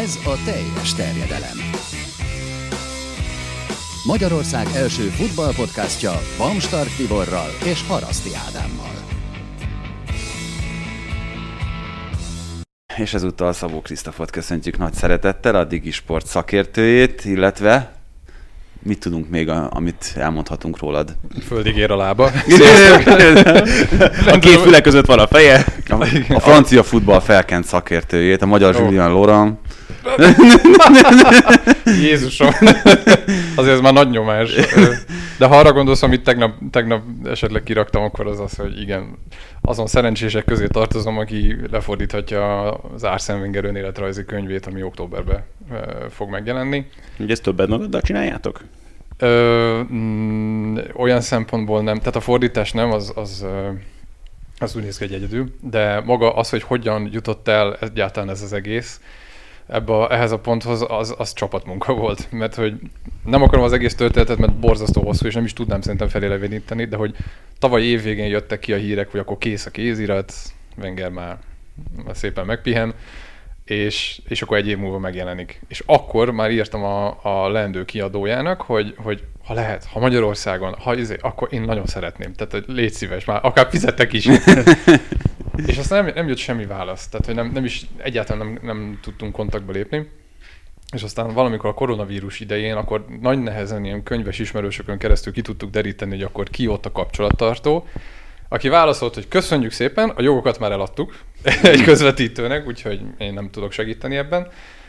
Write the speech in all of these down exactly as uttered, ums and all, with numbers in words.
Ez a teljes terjedelem. Magyarország első futballpodcastja Bamstart Tiborral és Haraszti Ádámmal. És ezúttal Szabó Krisztofot köszöntjük nagy szeretettel, a Digisport szakértőjét, illetve mit tudunk még, a, amit elmondhatunk rólad? Földig ér a lába. A két füle között van a feje. A, a francia futball felkent szakértőjét, a magyar oh. Julien Laurent. Jézusom! Azért ez már nagy nyomás. De ha arra gondolsz, amit tegnap, tegnap esetleg kiraktam, akkor az az, hogy igen, azon szerencsések közé tartozom, aki lefordíthatja az Arsene Wenger önéletrajzi könyvét, ami októberben fog megjelenni. Ugye ezt többet magaddal csináljátok? Ö, mm, olyan szempontból nem. Tehát a fordítás nem, az, az, az úgy néz ki, egy egyedül. De maga az, hogy hogyan jutott el egyáltalán ez az egész, ebbe a, ehhez a ponthoz, az, az csapatmunka volt. Mert hogy nem akarom az egész történetet, mert borzasztó hosszú, és nem is tudnám szerintem feléleveníteni, de hogy tavaly évvégén jöttek ki a hírek, hogy akkor kész a kézirat, Wenger már, már szépen megpihen, és, és akkor egy év múlva megjelenik. És akkor már írtam a, a leendő kiadójának, hogy, hogy ha lehet, ha Magyarországon, ha izé, akkor én nagyon szeretném. Tehát légy szíves, már akár fizettek is. És aztán nem, nem jött semmi válasz, tehát hogy nem, nem is egyáltalán nem, nem tudtunk kontaktba lépni. És aztán valamikor a koronavírus idején, akkor nagy nehezen ilyen könyves ismerősökön keresztül ki tudtuk deríteni, hogy akkor ki ott a kapcsolattartó, aki válaszolt, hogy köszönjük szépen, a jogokat már eladtuk egy közvetítőnek, úgyhogy én nem tudok segíteni ebben.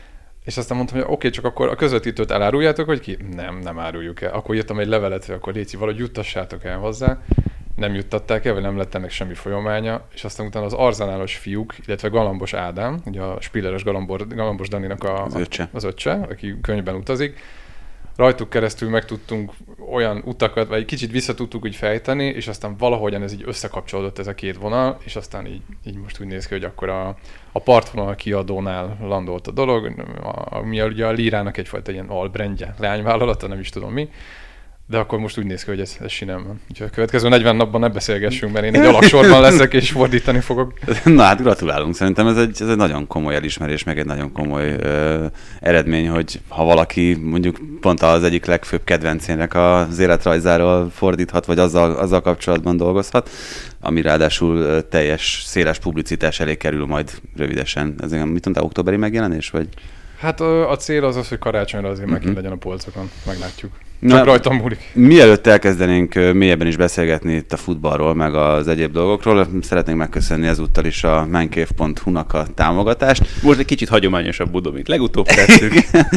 És aztán mondtam, hogy oké, okay, csak akkor a közvetítőt eláruljátok, hogy ki? Nem, nem áruljuk el. Akkor írtam egy levelet, hogy akkor léci, valahogy juttassátok el hozzá. Nem juttatták el, vagy nem lett ennek semmi folyamánya, és aztán utána az arzenálos fiúk, illetve Galambos Ádám, ugye a Spilleres Galambor, Galambos Daninak a, az, öccse. az öccse, aki könyvben utazik. Rajtuk keresztül meg tudtunk olyan utakat, vagy egy kicsit vissza tudtuk úgy fejteni, és aztán valahogyan ez így összekapcsolódott ez a két vonal, és aztán így, így most úgy néz ki, hogy akkor a, a partvonal kiadónál landolt a dolog, ami ugye a Lírának egyfajta ilyen albrandje, leányvállalata, nem is tudom mi. De akkor most úgy néz ki, hogy ez, ez sinem van. Úgyhogy a következő negyven napban ne beszélgessünk, mert én egy alaksorban leszek és fordítani fogok. Na hát gratulálunk, szerintem ez egy, ez egy nagyon komoly elismerés, meg egy nagyon komoly ö, eredmény, hogy ha valaki mondjuk pont az egyik legfőbb kedvencének az életrajzáról fordíthat, vagy azzal, azzal kapcsolatban dolgozhat, ami ráadásul teljes, széles publicitás elé kerül majd rövidesen. Ez mit mondtál, októberi megjelenés, vagy? Hát a cél az az, hogy karácsonyra azért uh-huh. megint legyen a polcokon, meglátjuk. Csak Na, rajtam múlik. Mielőtt elkezdenénk mélyebben is beszélgetni itt a futballról, meg az egyéb dolgokról, szeretnénk megköszönni ezúttal is a mancave pont hu-nak a támogatást. Most egy kicsit hagyományosabb budó, mint legutóbb tettük.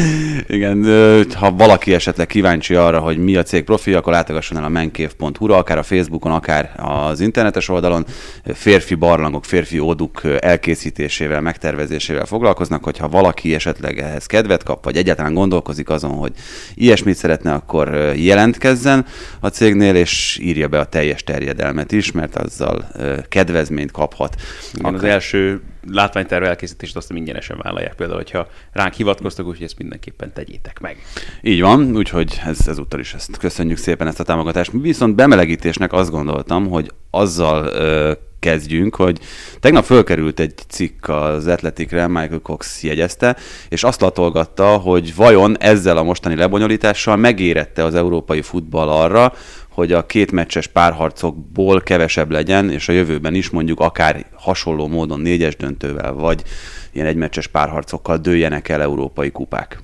Igen, ha valaki esetleg kíváncsi arra, hogy mi a cég profi, akkor látogasson el a mancave pont hu-ra, akár a Facebookon, akár az internetes oldalon. Férfi barlangok, férfi oduk elkészítésével, megtervezésével foglalkoznak, hogyha valaki esetleg ehhez kedvet kap, vagy egyáltalán gondolkozik azon, hogy ilyesmit szeretne, akkor jelentkezzen a cégnél, és írja be a teljes terjedelmet is, mert azzal kedvezményt kaphat. Igen, az első látványterv elkészítést azt ingyenesen vállalják, például, hogyha ránk hivatkoztak, úgyhogy ezt mindenképpen tegyétek meg. Így van, úgyhogy ez, ezúttal is ezt köszönjük szépen, ezt a támogatást. Viszont bemelegítésnek azt gondoltam, hogy azzal ö, kezdjünk, hogy tegnap fölkerült egy cikk az Athleticre, Michael Cox jegyezte, és azt latolgatta, hogy vajon ezzel a mostani lebonyolítással megérette az európai futball arra, hogy a két meccses párharcokból kevesebb legyen, és a jövőben is mondjuk akár hasonló módon négyes döntővel, vagy ilyen egymeccses párharcokkal dőljenek el európai kupák.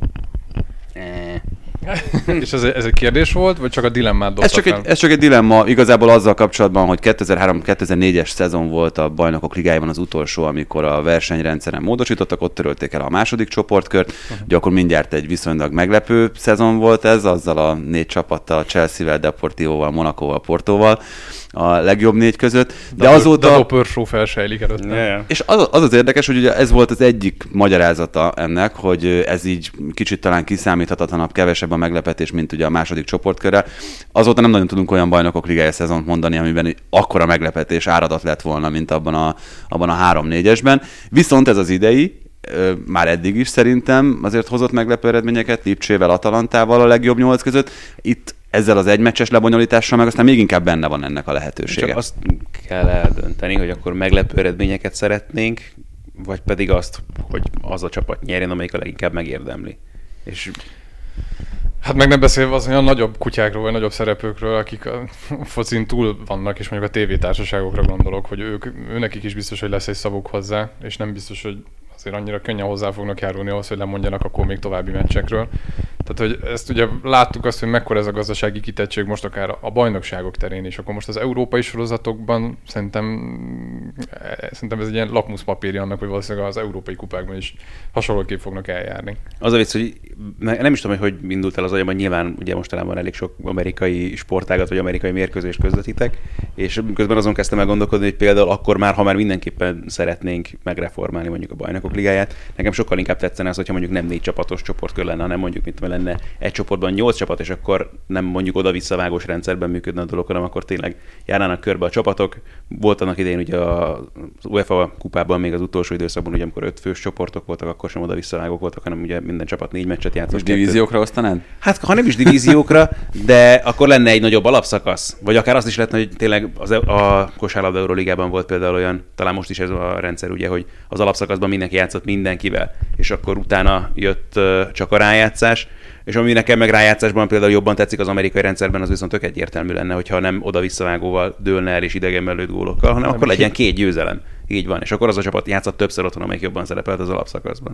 És ez, ez egy kérdés volt, vagy csak a dilemmát dobta ez csak, egy, ez csak egy dilemma, igazából azzal kapcsolatban, hogy kétezer-három kétezer-négyes szezon volt a Bajnokok Ligájában az utolsó, amikor a versenyrendszeren módosítottak, ott törölték el a második csoportkört, uh-huh. ugye akkor mindjárt egy viszonylag meglepő szezon volt ez, azzal a négy csapattal, Chelsea-vel, Deportivoval, Monacóval, Portóval, a legjobb négy között, de Double, azóta... Double Peurshow felsejlik előtt. Yeah. És az, az az érdekes, hogy ugye ez volt az egyik magyarázata ennek, hogy ez így kicsit talán kiszámíthatatlanabb, kevesebb a meglepetés, mint ugye a második csoportkörrel. Azóta nem nagyon tudunk olyan Bajnokok Ligája szezont mondani, amiben akkora meglepetés áradat lett volna, mint abban a, abban a három-négyesben. Viszont ez az idei, már eddig is szerintem azért hozott meglepő eredményeket, Lipcsével, Atalantával a legjobb nyolc között. Itt ezzel az egymeccses lebonyolítással meg aztán még inkább benne van ennek a lehetősége. Csak azt kell eldönteni, hogy akkor meglepő eredményeket szeretnénk, vagy pedig azt, hogy az a csapat nyerjen, amelyik a leginkább megérdemli. És hát meg nem beszélve az olyan nagyobb kutyákról, vagy nagyobb szereplőkről, akik a focin túl vannak, és mondjuk a tévétársaságokra gondolok, hogy ők, őnekik is biztos, hogy lesz egy szavuk hozzá, és nem biztos, hogy azért annyira könnyen hozzá fognak járulni ahhoz, hogy lemondjanak akkor még további meccsekről. Tehát, hogy ezt ugye láttuk azt, hogy mekkora ez a gazdasági kitettség most akár a bajnokságok terén is. Akkor most az európai sorozatokban szerintem, szerintem ez egy ilyen lakmuszpapírja annak, hogy valószínűleg az európai kupákban is hasonlóképp fognak eljárni. Az a vicc, hogy nem is tudom, hogy hogy indult el az agyamban, nyilván ugye mostanában elég sok amerikai sportágat, vagy amerikai mérkőzést közvetítek, és közben azon kezdtem el gondolkodni, hogy például akkor már, ha már mindenképpen szeretnénk megreformálni mondjuk a Bajnokok Ligáját, nekem sokkal inkább tetszene az, hogyha mondjuk nem négy csapatos csoportkör lenne, hanem mondjuk mint lenne egy csoportban nyolc csapat, és akkor nem mondjuk oda-visszavágós rendszerben működne a dolog, hanem akkor tényleg járnának körbe a csapatok. Volt annak idején ugye az UEFA kupában még az utolsó időszakban, ugye amikor öt fős csoportok voltak, akkor sem oda-visszavágók voltak, hanem ugye minden csapat négy meccset játszott. Most divíziókra osztanád? Hát ha nem is divíziókra, de akkor lenne egy nagyobb alapszakasz. Vagy akár azt is lehetne, hogy tényleg az, a kosárlabda Euróligában volt például olyan, talán most is ez a rendszer, ugye, hogy az alapszakaszban mindenki játszott mindenkivel, és akkor utána jött uh, csak a rájátszás. És ami nekem meg rájátszásban például jobban tetszik az amerikai rendszerben, az viszont tök egyértelmű lenne, hogyha nem oda-visszavágóval dőlne el és idegenben lőtt gólokkal, hanem nem akkor legyen két győzelem. Így van. És akkor az a csapat játszott többször otthon, amelyik jobban szerepelt az alapszakaszban.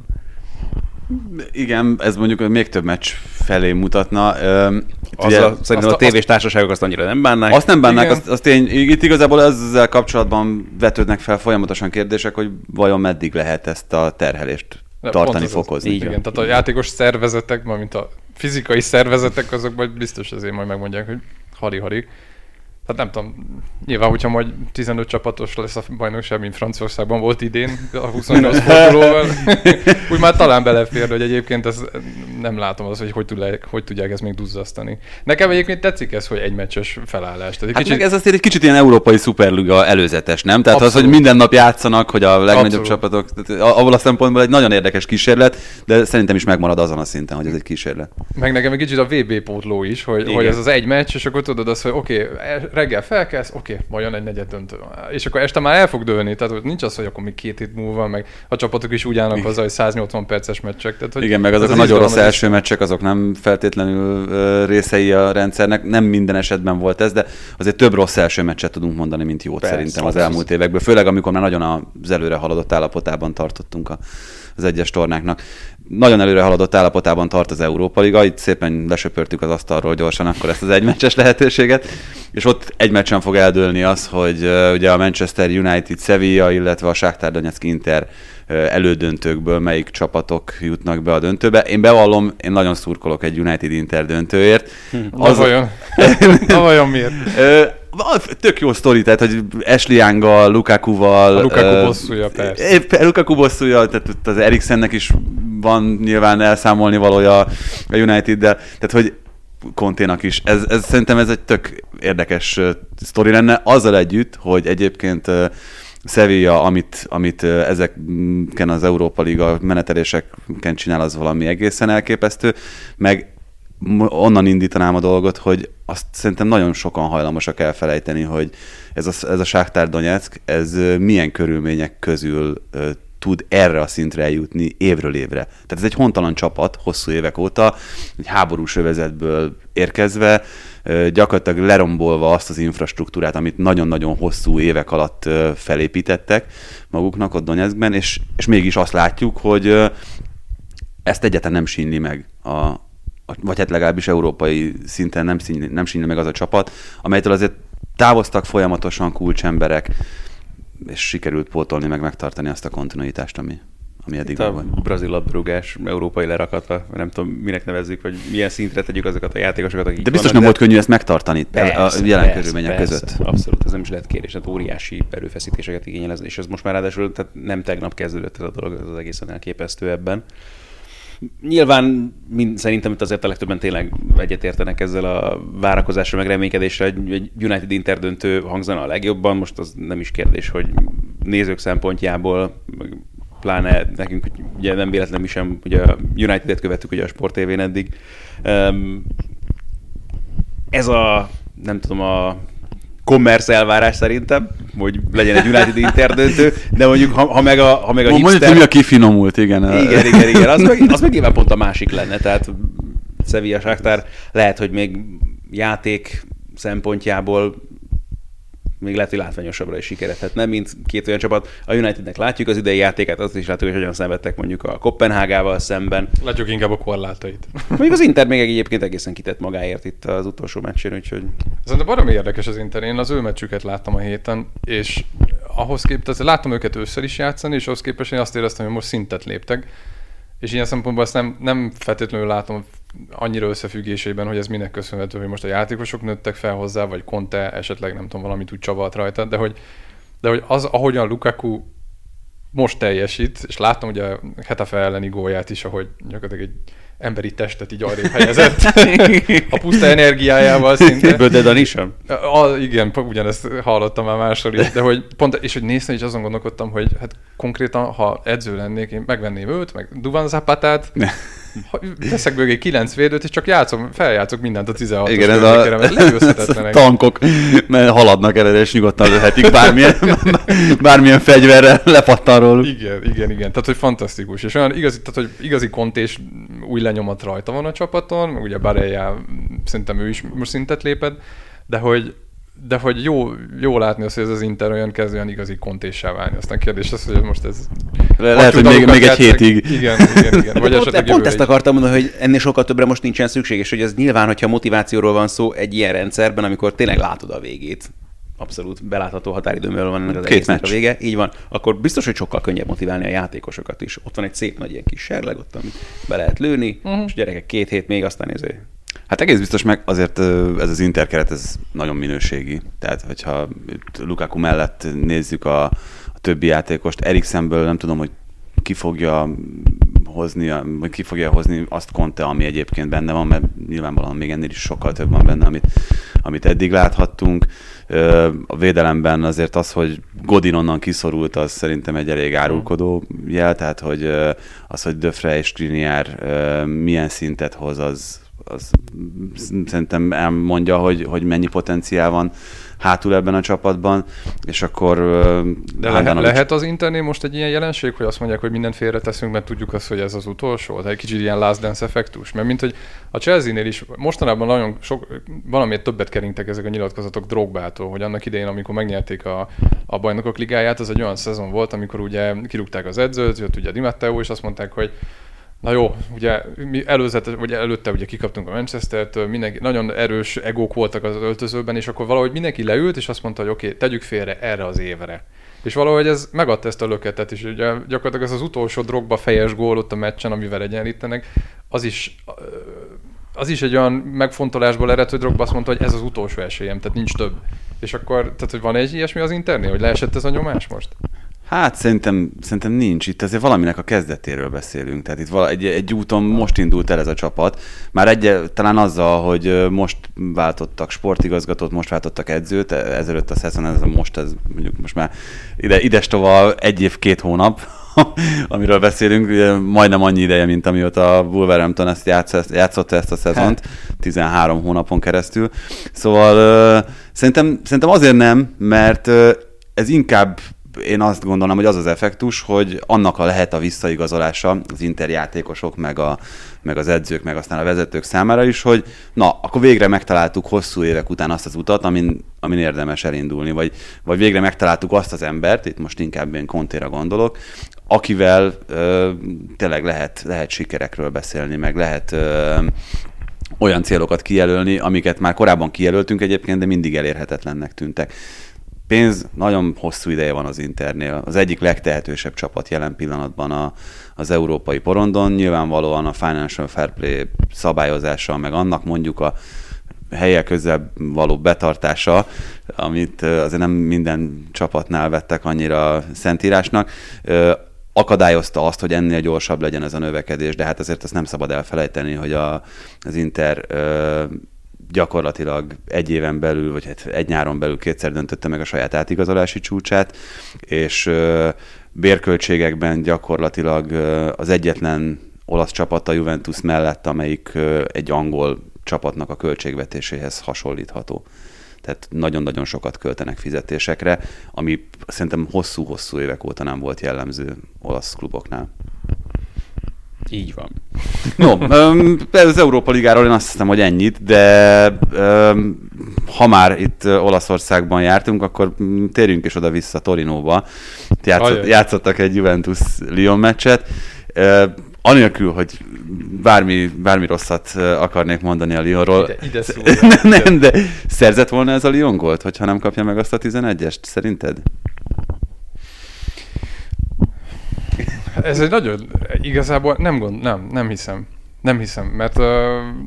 Igen, ez mondjuk még több meccs felé mutatna. Az ugye, a, szerintem a tévés társaságok azt annyira nem bánnák. Azt nem bánnák, azt, azt én, itt igazából ezzel kapcsolatban vetődnek fel folyamatosan kérdések, hogy vajon meddig lehet ezt a terhelést de tartani, fokozni. Igen, igen, tehát a játékos szervezetek, mint a fizikai szervezetek, azok majd biztos azért majd megmondják, hogy hari-hari. Hát nem tudom, nyilván, hogyha majd tizenöt csapatos lesz a bajnokság, mint Franciaországban volt idén, a huszonnyolc fordulóval, úgy már talán belefér, hogy egyébként ez nem látom az, hogy hogy tudják, hogy tudják ezt még duzzasztani. Nekem egyébként tetszik ez, hogy egy meccses felállás. Tehát egy hát kicsit... meg ez azért egy kicsit ilyen európai szuperliga előzetes, nem? Tehát abszolút. Az, hogy minden nap játszanak, hogy a legnagyobb abszolút. Csapatok, abból a szempontból egy nagyon érdekes kísérlet, de szerintem is megmarad azon a szinten, hogy ez egy kísérlet. Meg nekem egy kicsit a vé bé pótló is, hogy, hogy ez az egy meccs, és akkor tudod azt, hogy oké, okay, reggel felkelsz, oké, okay, majd jön egy negyed döntő. És akkor este már el fog dőlni, tehát nincs az, hogy akkor még két hét múlva, meg a csapatok is úgy állnak hozzá, hogy száznyolcvan perces meccsek. Tehát, hogy igen, meg azok az a nagyon rossz első meccsek, azok nem feltétlenül uh, részei a rendszernek. Nem minden esetben volt ez, de azért több rossz első meccset tudunk mondani, mint jót. Persze, szerintem az elmúlt évekből. Főleg amikor már nagyon az előre haladott állapotában tartottunk a, az egyes tornáknak. Nagyon előre haladott állapotában tart az Európa Liga, itt szépen lesöpörtük az asztalról gyorsan akkor ezt az egymeccses lehetőséget, és ott egy meccsen fog eldőlni az, hogy uh, ugye a Manchester United Sevilla, illetve a Shakhtar Donetsk Inter uh, elődöntőkből melyik csapatok jutnak be a döntőbe. Én bevallom, én nagyon szurkolok egy United Inter döntőért. Hm. Az vajon? Na vajon miért? Tök jó sztori, tehát, hogy Ashley Younggal, Lukakuval... A Lukaku uh, bosszúja, persze. Lukaku bosszúja, tehát az Eriksennek is van nyilván elszámolni valója a United-del, tehát hogy Conténak is. Ez, ez, szerintem ez egy tök érdekes uh, sztori lenne, azzal együtt, hogy egyébként uh, Sevilla, amit, amit uh, ezeken az Európa Liga meneteléseken csinál, az valami egészen elképesztő, meg onnan indítanám a dolgot, hogy azt szerintem nagyon sokan hajlamosak elfelejteni, hogy ez a, ez a Shakhtar Donetsk, ez milyen körülmények közül uh, tud erre a szintre eljutni évről évre. Tehát ez egy hontalan csapat hosszú évek óta, egy háborús övezetből érkezve, uh, gyakorlatilag lerombolva azt az infrastruktúrát, amit nagyon-nagyon hosszú évek alatt uh, felépítettek maguknak ott Donetskben, és, és mégis azt látjuk, hogy uh, ezt egyáltalán nem sínli meg a vagy hát legalábbis európai szinten nem színli, nem színli meg az a csapat, amelytől azért távoztak folyamatosan kulcsemberek, és sikerült pótolni, meg megtartani azt a kontinuitást, ami, ami eddig a volt. Brazil labdarúgás európai lerakata, nem tudom, minek nevezzük, vagy milyen szintre tegyük azokat a játékosokat, akik de biztos vannak, nem de... volt könnyű ezt megtartani persze, a jelen persze, körülmények persze, között. Abszolút, ez nem is lehet kérés, hát óriási erőfeszítéseket igényel ez, és ez most már ráadásul tehát nem tegnap kezdődött ez a dolog, ez az egészen elképesztő ebben. Nyilván mind, szerintem itt azért a legtöbben tényleg egyetértenek ezzel a várakozásra, meg reménykedésre, egy, egy United Inter döntő hangzana a legjobban, most az nem is kérdés, hogy nézők szempontjából, pláne nekünk ugye nem véletlenül mi sem, ugye a United-et követtük ugye a Sport té vén eddig. Ez a, nem tudom, a commerce elvárás szerintem, hogy legyen egy United Inter döntő, de mondjuk ha, ha meg a, ha meg a Mondjuk, hipster... hogy kifinomult, igen. Igen, igen, igen. Az meg, az meg nyilván pont a másik lenne, tehát Sevilla Shakhtar lehet, hogy még játék szempontjából még lehet, hogy látványosabbra is sikeredhetne, mint két olyan csapat. A Unitednek látjuk az idei játékát, azt is látjuk, hogy hogyan szenvedtek mondjuk a Koppenhágával szemben. Látjuk inkább a korlátait. Mondjuk az Inter még egyébként egészen kitett magáért itt az utolsó meccsén, úgyhogy... Szerintem baromi érdekes az Inter. Én az ő meccsüket láttam a héten, és ahhoz képest, láttam őket ősszel is játszani, és ahhoz képest én azt éreztem, hogy most szintet léptek. És ilyen szempontból ezt nem, nem feltétlenül látom annyira összefüggésében, hogy ez minek köszönhető, hogy most a játékosok nőttek fel hozzá, vagy Conte esetleg nem tudom, valamit úgy csavart rajta, de hogy, de hogy az, ahogyan Lukaku most teljesít, és láttam ugye a Getafe elleni gólját is, ahogy gyakorlatilag egy emberi testet így arrébb helyezett a puszta energiájával szinte. Bödedan is? A, igen, ugyanezt hallottam már máshol is, de hogy pont, és hogy néztem, és azon gondolkodtam, hogy hát konkrétan, ha edző lennék, én megvenném őt, meg Duvan Zapatát, teszek mögé kilenc védőt, és csak játszom, feljátszok mindent a tizenhatos igen, ez a, ez a tankok, mert haladnak el, és nyugodtan lehetik bármilyen, bármilyen fegyverrel lepattan róluk. Igen, igen, igen. Tehát, hogy fantasztikus. És olyan igazi, tehát, hogy igazi kontés új lenyomat rajta van a csapaton, meg ugye Barella, szerintem ő is most szintet lépett, de hogy de hogy jó, jó látni azt, hogy ez az Inter olyan kezd olyan igazi kontéssá válni. Aztán kérdés az, hogy most ez... Le, lehet, hogy még, még egy hétig. Igen, igen, igen. Vagy pont, pont ezt akartam mondani, hogy ennél sokkal többre most nincsen szükség, és hogy ez nyilván, hogyha motivációról van szó egy ilyen rendszerben, amikor tényleg látod a végét, abszolút belátható határidőmről van ennek az egésznek a vége, így van, akkor biztos, hogy sokkal könnyebb motiválni a játékosokat is. Ott van egy szép nagy ilyen kis serleg, ott, amit be lehet lőni, uh-huh. és gyerekek két hét még, aztán ezért. Hát egész biztos meg azért ez az Inter keret, ez nagyon minőségi. Tehát, hogyha Lukaku mellett nézzük a, a többi játékost, Eriksenből nem tudom, hogy ki fogja hozni, vagy ki fogja hozni azt Conte, ami egyébként benne van, mert nyilvánvalóan még ennél is sokkal több van benne, amit, amit eddig láthattunk. A védelemben azért az, hogy Godin onnan kiszorult, az szerintem egy elég árulkodó jel, tehát hogy az, hogy De Vrij és Skriniar milyen szintet hoz, az az szerintem elmondja, hogy, hogy mennyi potenciál van hátul ebben a csapatban, és akkor... De lehet, lehet az Internél most egy ilyen jelenség, hogy azt mondják, hogy mindent félreteszünk, mert tudjuk azt, hogy ez az utolsó? Tehát egy kicsit ilyen last dance effektus. Mert mint hogy a Chelsea-nél is mostanában nagyon sok, valamiért többet keringtek ezek a nyilatkozatok Drogbától, hogy annak idején, amikor megnyerték a, a Bajnokok Ligáját, az egy olyan szezon volt, amikor ugye kirúgták az edzőt, jött ugye Di Matteo, és azt mondták, hogy na jó, ugye mi előzetes, vagy előtte ugye kikaptunk a Manchestertől, mindenki, nagyon erős egók voltak az öltözőben, és akkor valahogy mindenki leült, és azt mondta, hogy oké, okay, tegyük félre erre az évre. És valahogy ez megadta ezt a löketet, és ugye gyakorlatilag ez az utolsó Drogba fejes gól ott a meccsen, amivel egyenlítenek, az is, az is egy olyan megfontolásból ered, hogy Drogba azt mondta, hogy ez az utolsó esélyem, tehát nincs több. És akkor, tehát hogy van egy ilyesmi az Internél, hogy leesett ez a nyomás most? Hát szerintem, szerintem nincs. Itt azért valaminek a kezdetéről beszélünk. Tehát itt vala, egy, egy úton most indult el ez a csapat. Már egy, talán azzal, hogy most váltottak sportigazgatót, most váltottak edzőt, ezelőtt a szezon, ez most, ez mondjuk most már ide, idestova egy év, két hónap, amiről beszélünk, majdnem annyi ideje, mint amióta a Wolverhampton ezt játszotta ezt a szezont, tizenhárom hónapon keresztül. Szóval uh, szerintem, szerintem azért nem, mert uh, ez inkább én azt gondolom, hogy az az effektus, hogy annak a lehet a visszaigazolása az Inter játékosok, meg, a, meg az edzők, meg aztán a vezetők számára is, hogy na, akkor végre megtaláltuk hosszú évek után azt az utat, amin, amin érdemes elindulni, vagy, vagy végre megtaláltuk azt az embert, itt most inkább én Contéra gondolok, akivel ö, tényleg lehet, lehet sikerekről beszélni, meg lehet ö, olyan célokat kijelölni, amiket már korábban kijelöltünk egyébként, de mindig elérhetetlennek tűntek. Pénz nagyon hosszú ideje van az Internél. Az egyik legtehetősebb csapat jelen pillanatban a, az európai porondon. Nyilvánvalóan a Financial Fair Play szabályozása, meg annak mondjuk a helyek közel való betartása, amit azért nem minden csapatnál vettek annyira szentírásnak, akadályozta azt, hogy ennél gyorsabb legyen ez a növekedés, de hát azért azt nem szabad elfelejteni, hogy a, az Inter gyakorlatilag egy éven belül, vagy hát egy nyáron belül kétszer döntötte meg a saját átigazolási csúcsát, és ö, bérköltségekben gyakorlatilag ö, az egyetlen olasz csapat a Juventus mellett, amelyik ö, egy angol csapatnak a költségvetéséhez hasonlítható. tehát nagyon-nagyon sokat költenek fizetésekre, ami szerintem hosszú-hosszú évek óta nem volt jellemző olasz kluboknál. Így van. No, az Európa Ligáról én azt hiszem, hogy ennyit, de ha már itt Olaszországban jártunk, akkor térjünk is oda-vissza Torinóba. Játszott, játszottak egy Juventus-Lyon meccset. Anélkül, hogy bármi, bármi rosszat akarnék mondani a Lyonról. Ide, ide szól, nem, de szerzett volna ez a Lyon gólt, hogyha nem kapja meg azt a tizenegyest, szerinted? Ez egy nagyon, igazából nem gond, nem, nem hiszem. Nem hiszem, mert uh,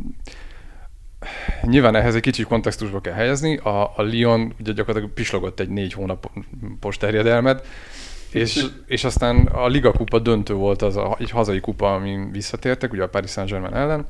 nyilván ehhez egy kicsi kontextusba kell helyezni. A, a Lyon ugye gyakorlatilag pislogott egy négy hónapos terjedelmet, és, és aztán a Liga kupa döntő volt az a, egy hazai kupa, amin visszatértek, ugye a Paris Saint-Germain ellen,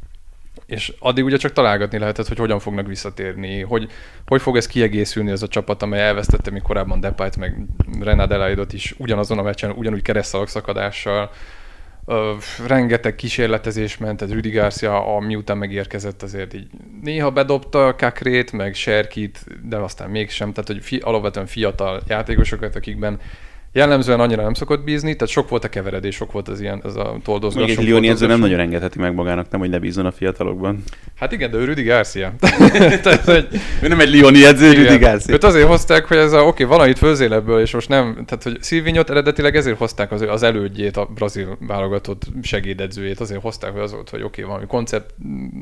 és addig ugye csak találgatni lehetett, hogy hogyan fognak visszatérni, hogy, hogy fog ez kiegészülni ez a csapat, amely elvesztette még korábban Depayt, meg Renan Adelaide-ot is ugyanazon a meccsen, ugyanúgy keresztszalagszakadással. Uh, rengeteg kísérletezés ment, ez Rüdi Garcia, miután megérkezett, azért így néha bedobta Kakrét, meg Serkit, de aztán mégsem, tehát hogy fi, alapvetően fiatal játékosokat, akikben jellemzően annyira nem szokott bízni, tehát sok volt a keveredés, sok volt az ilyen, ez a toldozgás. Még egy Lyoni edző nem nagyon engedheti meg magának, nem, hogy ne bízzon a fiatalokban. Hát igen, de ő Rüdi Garcia. Tehát, hogy, ő nem egy Lyoni edző, Rüdi Garcia. Őt azért hozták, hogy ez a, oké, okay, valamit főzzél ebből, és most nem, tehát hogy Silvinhót eredetileg ezért hozták az, az elődjét, a brazil válogatott segédedzőjét, azért hozták, hogy az volt, hogy oké, okay, valami koncept,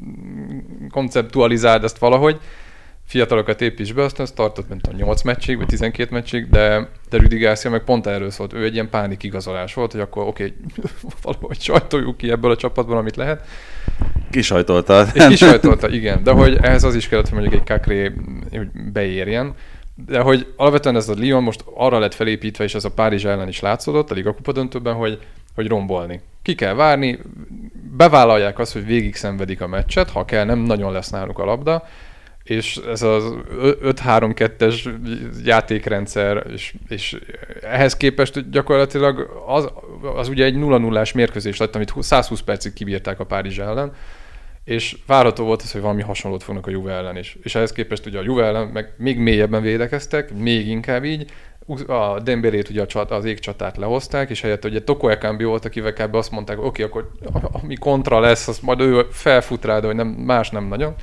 konceptualizáld ezt valahogy, fiatalokat építs be, aztán ez tartott, mint a nyolc meccsig, vagy tizenkét meccsig, de, de Rüdi Garcia meg pont erről szólt. Ő egy ilyen pánik igazolás volt, hogy akkor oké, okay, valahogy sajtoljuk ki ebből a csapatból, amit lehet. Kisajtolta. És kisajtolta, igen. De hogy ehhez az is kellett, hogy mondjuk egy Kakré beérjen. De hogy alapvetően ez a Lyon most arra lett felépítve, és ez a Párizs ellen is látszódott a Liga kupa döntőben, hogy, hogy rombolni. Ki kell várni, bevállalják azt, hogy végig szenvedik a meccset, ha kell, nem nagyon lesz náluk a labda, és ez az öt három kettes játékrendszer, és, és ehhez képest gyakorlatilag az, az ugye egy nulla nullás mérkőzés lett, amit száz húsz percig kibírták a Párizs ellen, és várható volt az, hogy valami hasonlót fognak a Juve ellen is. És ehhez képest ugye a Juve ellen meg még mélyebben védekeztek, még inkább így, a Dembélét ugye az égcsatát lehozták, és helyett ugye Toko Ekambi volt, akivel kb. Azt mondták, hogy oké, okay, akkor ami kontra lesz, az majd ő felfut rá, de hogy nem, más nem nagyon.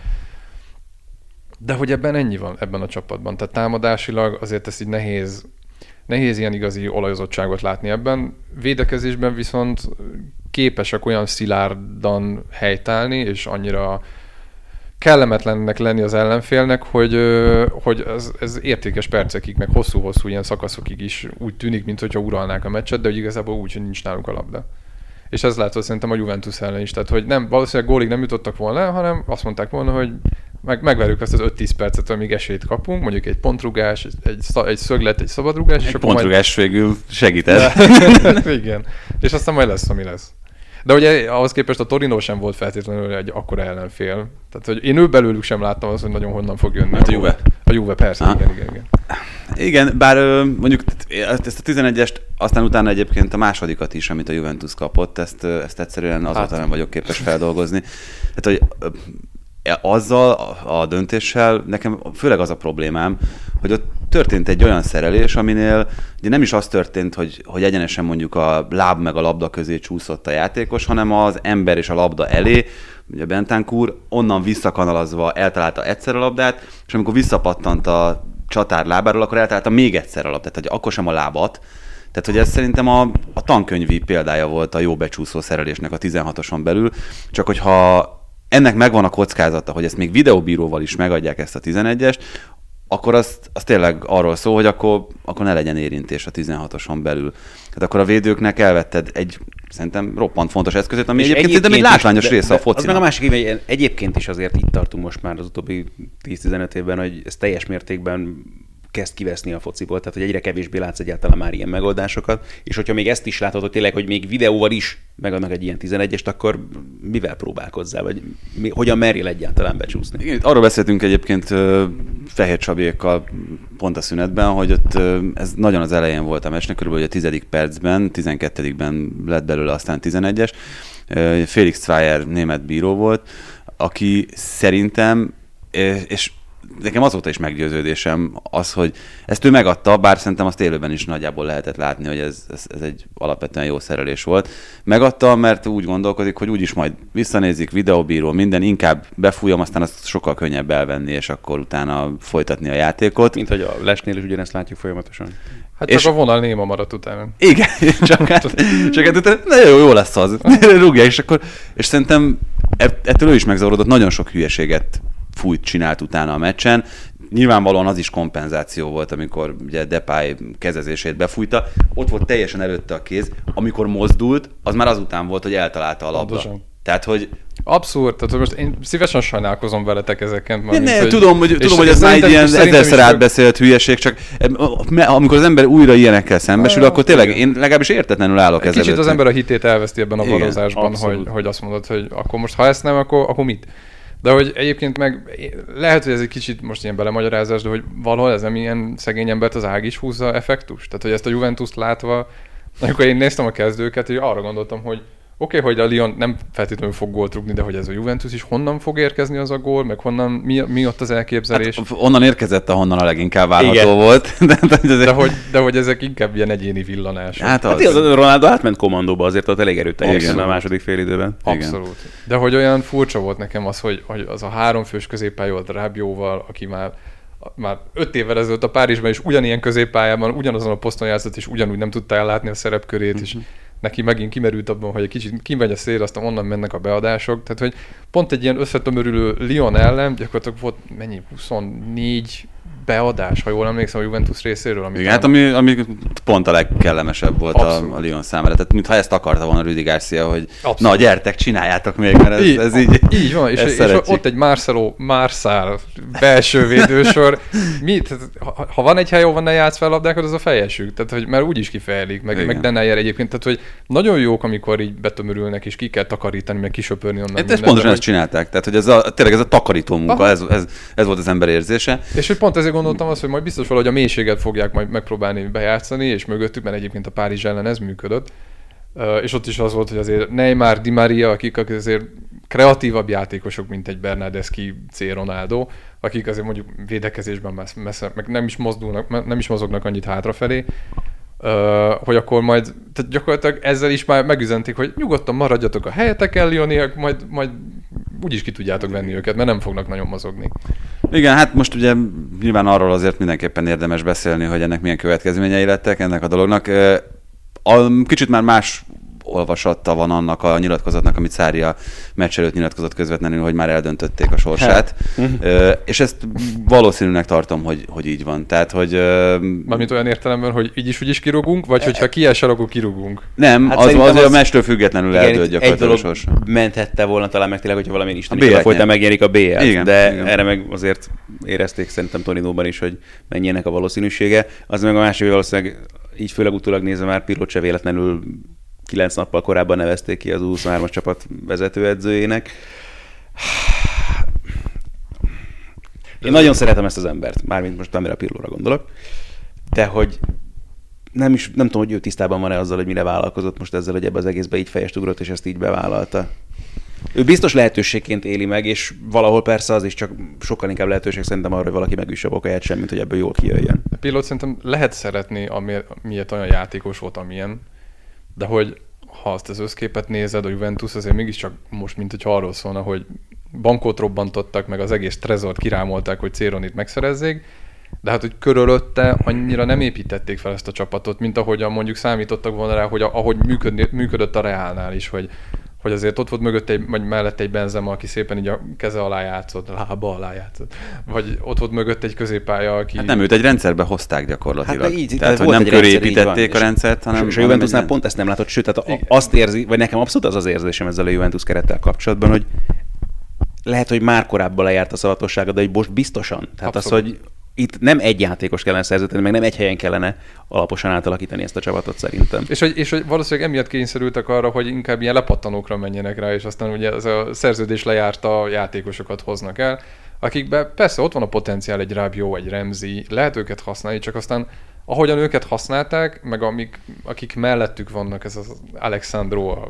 De hogy ebben ennyi van ebben a csapatban. Tehát támadásilag azért ezt így nehéz, nehéz ilyen igazi olajozottságot látni ebben. Védekezésben viszont képesek olyan szilárdan helytállni, és annyira kellemetlennek lenni az ellenfélnek, hogy, hogy ez, ez értékes percekig, meg hosszú-hosszú ilyen szakaszokig is úgy tűnik, mintha uralnák a meccset, de hogy igazából úgy, hogy nincs náluk a labda. És ez látszott szerintem a Juventus ellen is. Tehát, hogy nem, valószínűleg gólig nem jutottak volna, hanem azt mondták volna, hogy meg, megverjük azt az öt-tíz percet, amíg esélyt kapunk, mondjuk egy pontrugás, egy, egy szöglet, egy szabadrugás. Egy pontrugás majd... végül segített. Igen. És aztán majd lesz, ami lesz. De ugye ahhoz képest a Torino sem volt feltétlenül egy akkora ellenfél. Tehát, hogy én ő belőlük sem láttam azt, hogy nagyon honnan fog jönni. Hát a Juve. A Juve, persze, ah. igen, igen, igen. Igen, bár mondjuk ezt a tizenegyest, aztán utána egyébként a másodikat is, amit a Juventus kapott, ezt, ezt egyszerűen azóta hát. nem vagyok képes feldolgozni. Tehát, hogy azzal a döntéssel nekem főleg az a problémám, hogy ott történt egy olyan szerelés, aminél ugye nem is az történt, hogy, hogy egyenesen mondjuk a láb meg a labda közé csúszott a játékos, hanem az ember és a labda elé, ugye Bentancur onnan visszakanalazva eltalálta egyszer a labdát, és amikor visszapattant a csatár lábáról, akkor eltalálta még egyszer a labdát, tehát akkor sem a lábat. Tehát, hogy ez szerintem a, a tankönyvi példája volt a jó becsúszó szerelésnek a tizenhatoson belül, csak hogyha ennek megvan a kockázata, hogy ezt még videóbíróval is megadják ezt a tizenegyest, akkor az, az tényleg arról szól, hogy akkor, akkor ne legyen érintés a tizenhatoson belül. Tehát akkor a védőknek elvetted egy szerintem roppant fontos eszközét, ami és egyébként, egyébként egy látványos is, része de, de a focinak. Az meg a másik éve, egyébként is azért itt tartunk most már az utóbbi tíz-tizenöt évben, hogy ez teljes mértékben kezd kiveszni a fociból, tehát hogy egyre kevésbé látsz egyáltalán már ilyen megoldásokat, és hogyha még ezt is látod, hogy tényleg, hogy még videóval is megadnak egy ilyen tizenegyest, akkor mivel próbálkozzál, vagy mi, hogyan merjél egyáltalán becsúszni? Igen, arról beszéltünk egyébként uh, Fehér Csabiékkal pont a szünetben, hogy ott uh, ez nagyon az elején volt a meccsnek, körülbelül a tizedik percben, tizenkettedikben lett belőle aztán tizenegyes. Uh, Felix Zweier német bíró volt, aki szerintem, és nekem azóta is meggyőződésem az, hogy ezt ő megadta, bár szerintem azt élőben is nagyjából lehetett látni, hogy ez, ez, ez egy alapvetően jó szerelés volt. Megadta, mert úgy gondolkodik, hogy úgyis majd visszanézik, videóbíró, minden, inkább befújom, aztán azt sokkal könnyebb elvenni, és akkor utána folytatni a játékot. Mint hogy a Lesnél is ugyanezt látjuk folyamatosan. Hát és csak a vonal néma maradt utána. Igen, csak hát, csak hát utána, na jó, jó lesz az, rúgja, és akkor, és szerintem ettől ő is megzavarodott, nagyon sok hülyeséget fújt, csinált utána a meccsen. Nyilvánvalóan az is kompenzáció volt, amikor ugye Depay kezezését befújta. Ott volt teljesen előtte a kéz. Amikor mozdult, az már azután volt, hogy eltalálta a labda. Pontosan. Tehát, hogy... Abszurd, tehát most én szívesen sajnálkozom veletek ezeken. Ne, ne, hogy, tudom, hogy, tudom, hogy ez már egy ilyen ezerszer átbeszélt hülyeség, csak amikor az ember újra ilyenekkel szembesül, akkor tényleg én legalábbis értetlenül állok ezzel. Kicsit az ember a hitét elveszti ebben a varozásban, hogy, hogy azt mondod, hogy akkor most ha ezt nem, akkor, akkor mit? De hogy egyébként meg lehet, hogy ez egy kicsit most ilyen belemagyarázás, de hogy valahol ez nem ilyen szegény embert az ág is húzza effektus. Tehát, hogy ezt a Juventust látva, amikor én néztem a kezdőket, hogy arra gondoltam, hogy oké, okay, hogy a Lyon nem feltétlenül fog gólt rúgni, de hogy ez a Juventus is honnan fog érkezni az a gól, meg honnan, mi, mi ott az elképzelés. Hát, onnan érkezett, ahonnan a leginkább várható Igen. volt. De, de, de, de, hogy, de hogy ezek inkább ilyen egyéni villanások. Hát, az. hát az, Ronaldo átment kommandóba, azért ott elég erőteljesen a második fél időben. Abszolút. Igen. De hogy olyan furcsa volt nekem az, hogy, hogy az a háromfős középpálya volt Rabióval, aki már már öt évvel ezelőtt a Párizsban is ugyanilyen középpályában, ugyanazon a poszton játszott, és ugyanúgy nem tudta ellátni a szerepkörét, mm-hmm. és neki megint kimerült abban, hogy egy kicsit kimegy a szél, aztán onnan mennek a beadások. Tehát, hogy pont egy ilyen összetömörülő Lyon ellen gyakorlatilag volt mennyi, huszonnégy beadás, ha jól emlékszem, a Juventus részéről. Igen, hát ami, ami pont a legkellemesebb volt a, a Lyon számára. Tehát mintha ezt akarta volna Rüdi Garcia, hogy Abszolút. Na gyertek, csináljátok még, mert ez, így, ez így így van, és, és ott egy Marcelo, Marszál belső védősor. Mit? Ha, ha van egy hely, ahol ne játsz fel labdákat, az a fejesük. Tehát, hogy már úgyis kifejlik, meg, meg Denayer egyébként. Tehát, hogy nagyon jók, amikor így betömörülnek, és ki kell takarítani, meg kisöpörni onnan. Hát ezt pontosan ezt csinálták. Tehát, hogy ez a, tényleg ez a takarító munka, ez, ez, ez volt az ember érzése. És hogy pont ezért gondoltam azt, hogy majd biztos valahogy a mélységet fogják majd megpróbálni bejátszani, és mögöttük, mert egyébként a Párizs ellen ez működött. Uh, és ott is az volt, hogy azért Neymar, Di Maria, akik azért kreatívabb játékosok, mint egy Bernardeschi, C. Ronaldo, akik azért mondjuk védekezésben messze, meg nem is mozdulnak, nem is mozognak annyit hátrafelé, uh, hogy akkor majd, tehát gyakorlatilag ezzel is már megüzenték, hogy nyugodtan maradjatok a helyeteken, Lyoniak, majd, majd úgyis ki tudjátok venni őket, mert nem fognak nagyon mozogni. Igen, hát most ugye nyilván arról azért mindenképpen érdemes beszélni, hogy ennek milyen következményei lettek ennek a dolognak. A, kicsit már más olvasata van annak a nyilatkozatnak, amit Sarri a meccs előtt nyilatkozott közvetlenül, hogy már eldöntötték a sorsát. És ezt valószínűnek tartom, hogy, hogy így van. Tehát, hogy... Mármint olyan értelemben, hogy így is úgy is kirúgunk, vagy hogyha kiesel, akkor kirúgunk? Nem, hát az, az, az a meccstől függetlenül eldőlt gyakorlatilag a sorsa. Menthette volna talán meg tényleg, hogyha valamilyen isteni folytán megnyerik a bé el-t, igen, de igen. Erre meg azért érezték szerintem Torinóban is, hogy mennyi ennek a valószínűsége. Az meg a másik, hogy valószínűleg így főleg utólag nézve már Pirlot se véletlenül kilenc nappal korábban nevezték ki az U huszonhármas csapat vezetőedzőjének. Én nagyon szeretem ezt az embert, mármint most Tamara Pirlóra gondolok, de hogy nem, is, nem tudom, hogy ő tisztában van-e azzal, hogy mire vállalkozott most ezzel, hogy ebbe az egészbe így fejest ugrott, és ezt így bevállalta. Ő biztos lehetőségként éli meg, és valahol persze az is csak sokkal inkább lehetőség szerintem arra, hogy valaki megüsse a bokáját sem, mint hogy ebből jól kijöjjön. A Pirlót szerintem lehet szeretni, amiért olyan játékos volt, amilyen, de hogy ha azt az összképet nézed, a Juventus azért mégiscsak most, mint hogy arról szólna, hogy bankot robbantottak, meg az egész trezort kirámolták, hogy Céronit megszerezzék, de hát, hogy körülötte annyira nem építették fel ezt a csapatot, mint ahogyan mondjuk számítottak volna rá, hogy ahogy működni, működött a Reálnál is, hogy, hogy azért ott volt mögött egy, vagy mellett egy Benzema, aki szépen így a keze alá játszott, lába alá játszott, vagy ott volt mögött egy középpálya, aki... Hát nem, őt egy rendszerbe hozták gyakorlatilag. Hát így, tehát, hogy nem köré építették a rendszert, hanem... És a Juventusnál pont ezt nem látott, sőt, tehát azt érzi, vagy nekem abszolút az az érzésem ezzel a Juventus kerettel kapcsolatban, hogy lehet, hogy már korábban lejárt a szavatossága, de hogy most biztosan. Tehát abszolút. Az, hogy itt nem egy játékos kellene szerződni, meg nem egy helyen kellene alaposan átalakítani ezt a csapatot szerintem. És hogy, és hogy valószínűleg emiatt kényszerültek arra, hogy inkább ilyen lepattanókra menjenek rá, és aztán ugye ez a szerződés lejárta játékosokat hoznak el, akikben persze ott van a potenciál, egy Rabiot, egy Ramsey, lehet őket használni, csak aztán ahogyan őket használták, meg amik, akik mellettük vannak, ez az Alexandro, a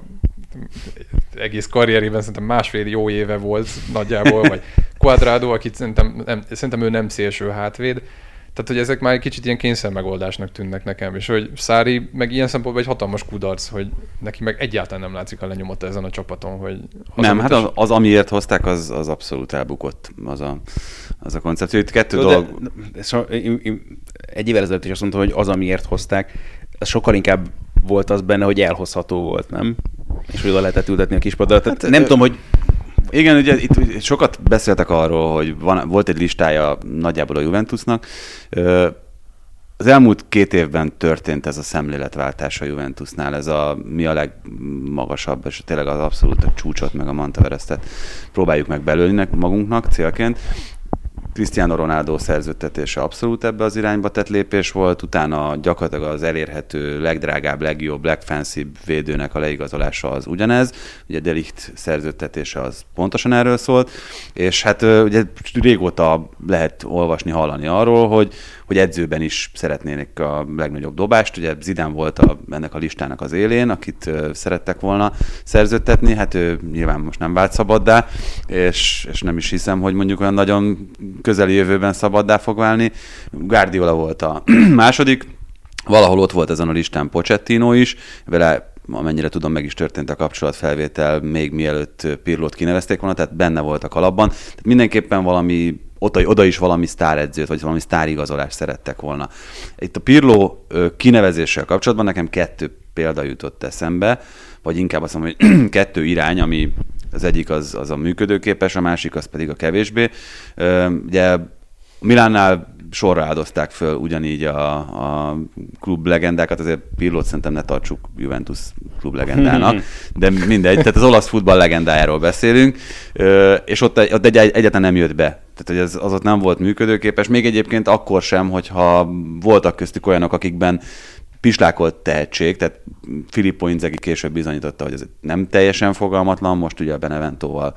egész karrierében szerintem másfél jó éve volt nagyjából, vagy Cuadrado, akit szerintem, nem, szerintem ő nem szélső hátvéd. Tehát, hogy ezek már egy kicsit ilyen kényszer megoldásnak tűnnek nekem, és hogy Sarri meg ilyen szempontból egy hatalmas kudarc, hogy neki meg egyáltalán nem látszik a lenyomata ezen a csapaton, hogy... Nem, hát az, az, amiért hozták, az, az abszolút elbukott, az a, az a koncepció. Itt kettő de, dolog... De, de, én, én egy évvel ezelőtt is azt mondtam, hogy az, amiért hozták, az sokkal inkább volt az benne, hogy elhozható volt, nem? És hogy oda lehetett ültetni a kispadra. Hát, nem ö... tudom, hogy... Igen, ugye itt sokat beszéltek arról, hogy van, volt egy listája nagyjából a Juventusnak. Az elmúlt két évben történt ez a szemléletváltás a Juventusnál, ez a mi a legmagasabb, és tényleg az abszolút a csúcsot, meg a Monteverestet próbáljuk meg belőni magunknak célként. Cristiano Ronaldo szerződtetése abszolút ebbe az irányba tett lépés volt, utána gyakorlatilag az elérhető, legdrágább, legjobb, legfanszibb védőnek a leigazolása az ugyanez, ugye De Ligt szerződtetése az pontosan erről szólt, és hát ugye régóta lehet olvasni, hallani arról, hogy, hogy edzőben is szeretnének a legnagyobb dobást, ugye Zidane volt a, ennek a listának az élén, akit szerettek volna szerződtetni, hát ő nyilván most nem vált szabaddá, és, és nem is hiszem, hogy mondjuk olyan nagyon közeli jövőben szabaddá fog válni. Guardiola volt a második, valahol ott volt ezen a listán Pochettino is, vele amennyire tudom, meg is történt a kapcsolatfelvétel még mielőtt Pirlót kinevezték volna, tehát benne volt a kalapban. Tehát mindenképpen valami, oda, oda is valami sztáredzőt, vagy valami sztárigazolást szerettek volna. Itt a Pirló kinevezéssel kapcsolatban nekem kettő példa jutott eszembe, vagy inkább azt mondom, hogy kettő irány, ami az egyik az, az a működőképes, a másik az pedig a kevésbé. Ugye Milánnál sorra áldozták föl ugyanígy a, a klub legendákat, azért Pirlót szerintem ne tartsuk Juventus klub legendának, de mindegy, tehát az olasz futball legendájáról beszélünk, és ott, ott egy, egyáltalán nem jött be. Tehát hogy ez, az ott nem volt működőképes, még egyébként akkor sem, hogyha voltak köztük olyanok, akikben pislákolt tehetség, tehát Filippo Inzaghi később bizonyította, hogy ez nem teljesen fogalmatlan, most ugye a Beneventóval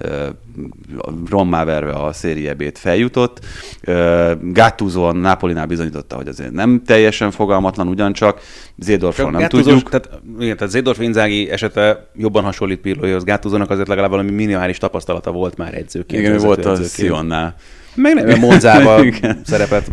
rommá verve a Serie B-t feljutott. Gattuso a Napolinál bizonyította, hogy azért nem teljesen fogalmatlan, ugyancsak Zédorfról nem Gattuso, tudjuk. Tehát, igen, tehát Zédorf Inzaghi esete jobban hasonlít Pirlóhoz. Gattusonak azért legalább valami minimális tapasztalata volt már edzőként. Igen, volt a Sionnál. Meg nem, Monzával szerepet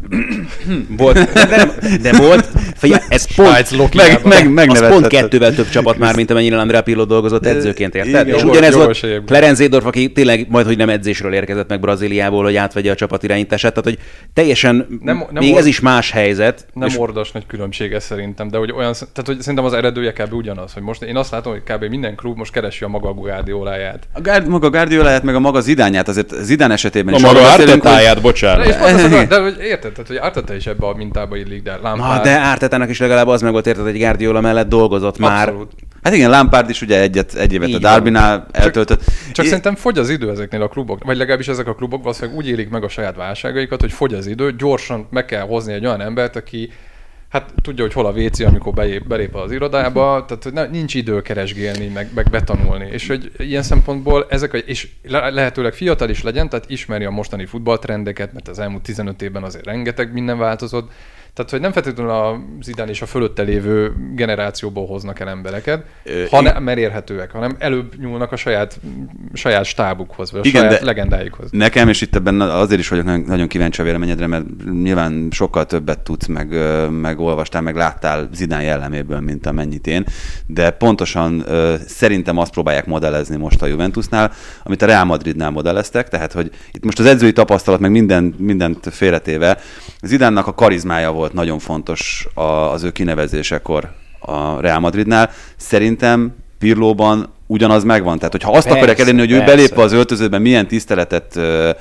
volt, de, nem, de volt, figyelj, ez pont, meg, meg, meg az pont kettővel több csapat már, mint amennyire Andrea Pirlo dolgozott edzőként, érted? És ugyanez volt Clarence Seedorf, aki tényleg majd, hogy nem edzésről érkezett meg Brazíliából, hogy átvegye a csapat irányítását, tehát hogy teljesen, nem, nem még or- ez is más helyzet. Nem és... ordas nagy különbség ez szerintem, de hogy olyan, tehát hogy szerintem az eredője kb. Ugyanaz, hogy most én azt látom, hogy kb. Minden klub most keresi a maga Guardioláját. A Gárd, maga Guardioláját, meg a maga Zidánját, azért Zidane esetében is Artetáját, bocsánat. És pont az, de hogy érted, tehát, hogy Arteta is ebbe a mintába illik, de Lampard... Na, de Artetának is legalább az meg volt, érted, hogy Guardiola mellett dolgozott Abszolút. már. Hát igen, Lampard is ugye egyet, egy évet így a Derbynál eltöltött. Csak, csak é... szerintem fogy az idő ezeknél a klubok, vagy legalábbis ezek a klubok valószínűleg úgy élik meg a saját válságaikat, hogy fogy az idő, gyorsan meg kell hozni egy olyan embert, aki hát tudja, hogy hol a vé cé, amikor belép, belép az irodába, tehát hogy ne, nincs idő keresgélni, meg, meg betanulni. És hogy ilyen szempontból ezek, a, és lehetőleg fiatal is legyen, tehát ismeri a mostani futballtrendeket, mert az elmúlt tizenöt évben azért rengeteg minden változott. Tehát, hogy nem feltétlenül a Zidane és a fölötte lévő generációból hoznak el embereket, Ö, ha nem merérhetőek, hanem előbb nyúlnak a saját, saját stábukhoz, vagy a igen, saját legendájukhoz. Nekem, és itt ebben azért is vagyok nagyon kíváncsi a véleményedre, mert nyilván sokkal többet tudsz, meg, meg olvastál, meg láttál Zidane jelleméből, mint amennyit én, de pontosan uh, szerintem azt próbálják modellezni most a Juventusnál, amit a Real Madridnál modelleztek, tehát, hogy itt most az edzői tapasztalat, meg minden, mindent félretéve, Zidane-nak a karizmája volt nagyon fontos az ő kinevezésekor a Real Madridnál. Szerintem Pirlóban ugyanaz megvan. Tehát, hogyha azt persze, akarják elérni, hogy persze. ő belépve az öltözőben milyen tiszteletet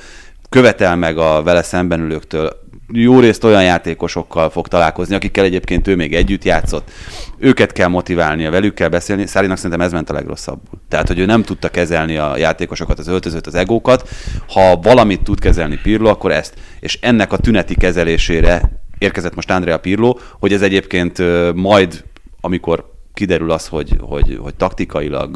követel meg a vele szemben ülőktől, jó részt olyan játékosokkal fog találkozni, akikkel egyébként ő még együtt játszott. Őket kell motiválnia, velük kell beszélni. Sarrinak szerintem ez ment a legrosszabbul. Tehát, hogy ő nem tudta kezelni a játékosokat, az öltözőt, az egókat. Ha valamit tud kezelni Pirlo, akkor ezt. És ennek a tüneti kezelésére érkezett most Andrea Pirlo, hogy ez egyébként majd, amikor kiderül az, hogy, hogy, hogy taktikailag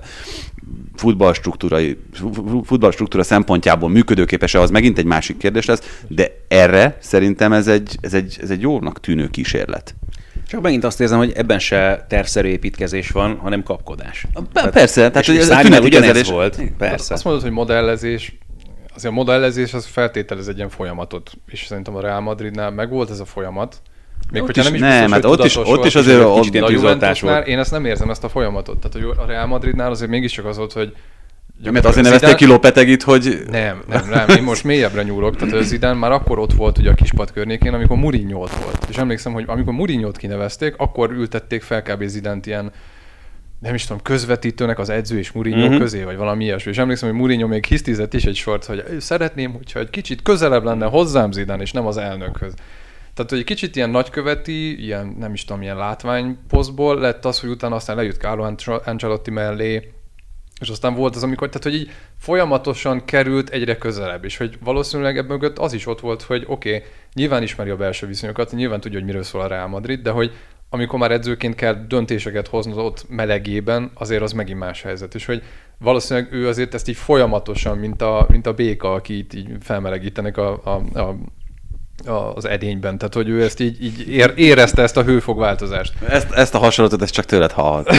futballstruktúra, futballstruktúra szempontjából működőképes-e, az megint egy másik kérdés lesz, de erre szerintem ez egy, ez egy, ez egy jónak tűnő kísérlet. Csak megint azt érzem, hogy ebben se tervszerű építkezés van, hanem kapkodás. Tehát, persze, tehát hogy ez a ugyanez volt. Persze. Azt mondod, hogy modellezés, azért a modellezés az feltételez egy ilyen folyamatot, és szerintem a Real Madridnál megvolt ez a folyamat. Még ott hogyha is, nem is nem, biztos, hát hogy ott is, tudatos ott is volt, azért és ott kicsit a Juventusnál én ezt nem érzem, ezt a folyamatot. Tehát hogy a Real Madridnál azért mégiscsak az volt, hogy mert azért nevezték ki Lopetegit, hogy... Nem, nem, nem, én most mélyebbre nyúlok. Tehát az Zidane már akkor ott volt ugye a kispad környékén, amikor Mourinho ott volt. És emlékszem, hogy amikor Mourinho-t kinevezték, akkor ültették fel kb. Zidant ilyen, nem is tudom, közvetítőnek az edző és Mourinho mm-hmm. közé, vagy valami ilyesmi. És emlékszem, hogy Mourinho még hisztizett is egy sort, hogy szeretném, hogyha egy kicsit közelebb lenne hozzám Zidane, és nem az elnökhöz. Tehát, hogy egy kicsit ilyen nagyköveti, ilyen, nem is tudom, ilyen látványposztból lett az, hogy utána aztán lejött Carlo Ancelotti mellé, és aztán volt az, amikor, tehát hogy így folyamatosan került egyre közelebb, és hogy valószínűleg ebből mögött az is ott volt, hogy oké, okay, nyilván ismeri a belső viszonyokat, nyilván tudja, hogy miről szól a Real Madrid, de hogy amikor már edzőként kell döntéseket hoznod ott melegében, azért az megint más helyzet, és hogy valószínűleg ő azért ezt így folyamatosan, mint a, mint a béka, aki itt így felmelegítenek a, a, a az edényben, tehát hogy ő ezt így, így ér, érezte ezt a hőfokváltozást. Ezt, ezt a hasonlatot ezt csak tőled hallhat.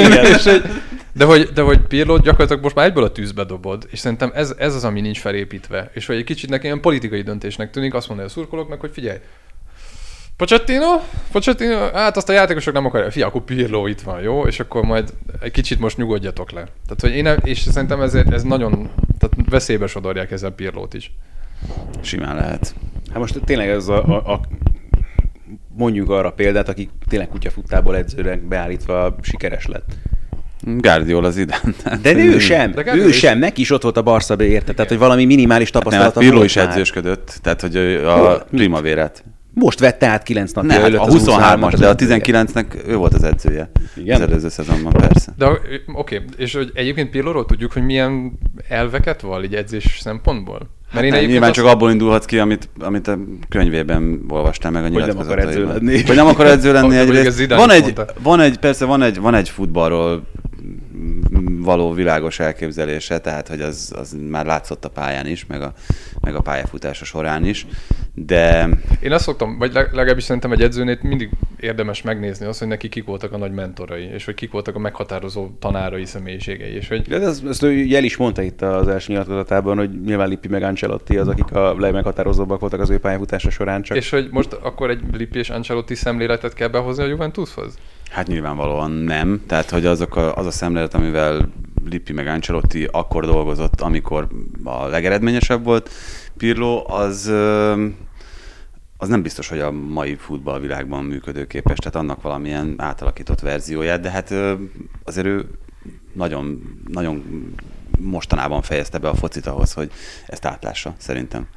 de, hogy, de hogy Pirlót gyakorlatilag most már egyből a tűzbe dobod, és szerintem ez, ez az, ami nincs felépítve. És hogy egy kicsit nekem ilyen politikai döntésnek tűnik, azt mondja a szurkolóknak, hogy figyelj, Pochettino, Pochettino, hát azt a játékosok nem akarják, figyelj, akkor Pirlo itt van, jó? És akkor majd egy kicsit most nyugodjatok le. Tehát, hogy én, és szerintem ezért, ez nagyon, tehát veszélybe sodorják ezzel Pirlót is. Simán lehet. Hát most tényleg ez a, a, a mondjuk arra példát, aki tényleg kutyafuttából edzőre beállítva sikeres lett. Guardiola Zidane. De ő sem, de ő is. sem, neki is ott volt a Barca érte, tehát hogy valami minimális tapasztalata hát Pirlo is edzősködött, tehát hogy a Primavérát. Most vette át kilenc napja ne, előtt a huszonhármas, de a tizenkilencnek ő volt az edzője. Igen? Az előző szezonban, persze. De oké, okay. És hogy egyébként Pirlóról tudjuk, hogy milyen elveket val így edzés szempontból? Mert én nem, nyilván azt... csak abból indulhatsz ki, amit, amit a könyvében olvastál meg a nyilatkozataiban. Hogy nem akar edző lenni. Hogy nem akar edző lenni egyrészt. Van egy, van egy, persze van egy, van egy futballról való világos elképzelése, tehát hogy az, az már látszott a pályán is, meg a, meg a pályafutása során is, de... Én azt szoktam, vagy legalábbis szerintem egy edzőnél mindig érdemes megnézni azt, hogy neki kik voltak a nagy mentorai, és hogy kik voltak a meghatározó tanárai, személyiségei. És hogy... De ez, ezt Jel is mondta itt az első nyilatkozatában, hogy nyilván Lippi meg Ancelotti az, akik a legmeghatározóbbak voltak az ő pályafutása során. Csak... És hogy most akkor egy Lippi és Ancelotti szemléletet kell behozni a Juventushoz? Hát nyilvánvalóan nem. Tehát, hogy azok a, az a szemlélet, amivel Lippi meg Ancelotti akkor dolgozott, amikor a legeredményesebb volt Pirlo, az, az nem biztos, hogy a mai futballvilágban működőképes, tehát annak valamilyen átalakított verzióját, de hát azért ő nagyon, nagyon mostanában fejezte be a focit ahhoz, hogy ezt átlássa, szerintem.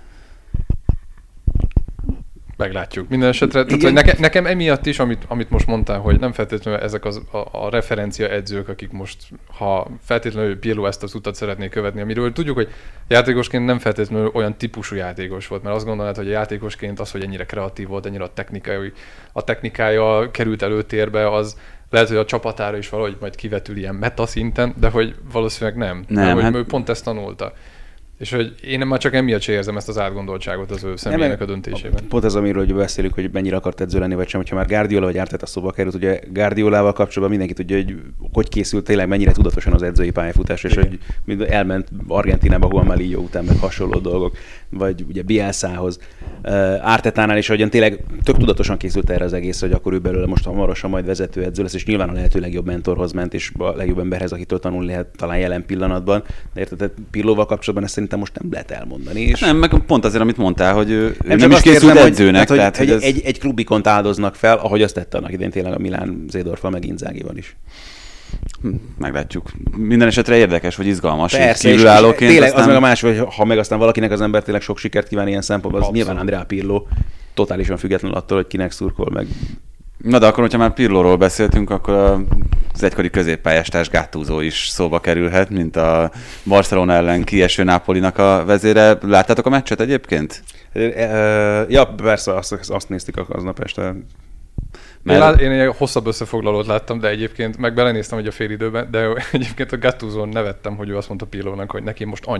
Meglátjuk. Minden esetre, tehát, hogy nekem, nekem emiatt is, amit, amit most mondtál, hogy nem feltétlenül ezek az, a, a referencia edzők, akik most, ha feltétlenül Pirlo ezt az utat szeretné követni, amiről tudjuk, hogy játékosként nem feltétlenül olyan típusú játékos volt, mert azt gondolod, hogy a játékosként az, hogy ennyire kreatív volt, ennyire a technikai, a technikája került előtérbe, az lehet, hogy a csapatára is valahogy majd kivetül ilyen meta szinten, de hogy valószínűleg nem. nem de, hogy hát... ő pont ezt tanulta. És hogy én már csak emiatt sem érzem ezt az átgondoltságot az ő személynek a döntésében. Pont ez, amiről hogy beszélünk, hogy mennyire akart edző lenni, vagy sem, hogyha már Guardiola vagy Arteta szóba került, ugye Guardiolával kapcsolatban mindenki tudja, hogy hogy készült tényleg, mennyire tudatosan az edzői pályafutás, és igen. hogy elment Argentinába Juan Malillo után, meg hasonló dolgok, vagy ugye Bielsához. Artetánál is, ahogyan tényleg tök tudatosan készült erre az egész, hogy akkor ő belőle most hamarosan majd vezető edző lesz, és nyilván a lehető legjobb mentorhoz ment, és a legjobb emberhez, akitől tanulni lehet talán jelen pillanatban. De érted, Pirlóval kapcsolatban ezt szerintem most nem lehet elmondani. És nem, meg pont azért, amit mondtál, hogy ő nem, nem is készült érzem, edzőnek. Hogy, tehát, hogy, hogy ez... egy, egy klubikont áldoznak fel, ahogy azt tette annak idején tényleg a Milán Zédorffal, meg Inzágival is. Meglátjuk. Minden esetre érdekes, vagy izgalmas. Persze, kívülállóként. Tényleg aztán... az meg a más, hogy ha meg aztán valakinek az ember tényleg sok sikert kíván ilyen szempontból, az abszolút. Nyilván Andrea Pirlo, totálisan függetlenül attól, hogy kinek szurkol meg. Na de akkor, hogyha már Pirlóról beszéltünk, akkor az egykori középpályástárs Gattuso is szóba kerülhet, mint a Barcelona ellen kieső Napolinak a vezére. Láttátok a meccset egyébként? Ja, persze, azt, azt néztük aznap este. Mert... Én, lát, én egy hosszabb összefoglalót láttam, de egyébként meg belenéztem egy a fél időben, de egyébként a Gattuson nevettem, hogy ő azt mondta Pirlónak, hogy neki most annyi.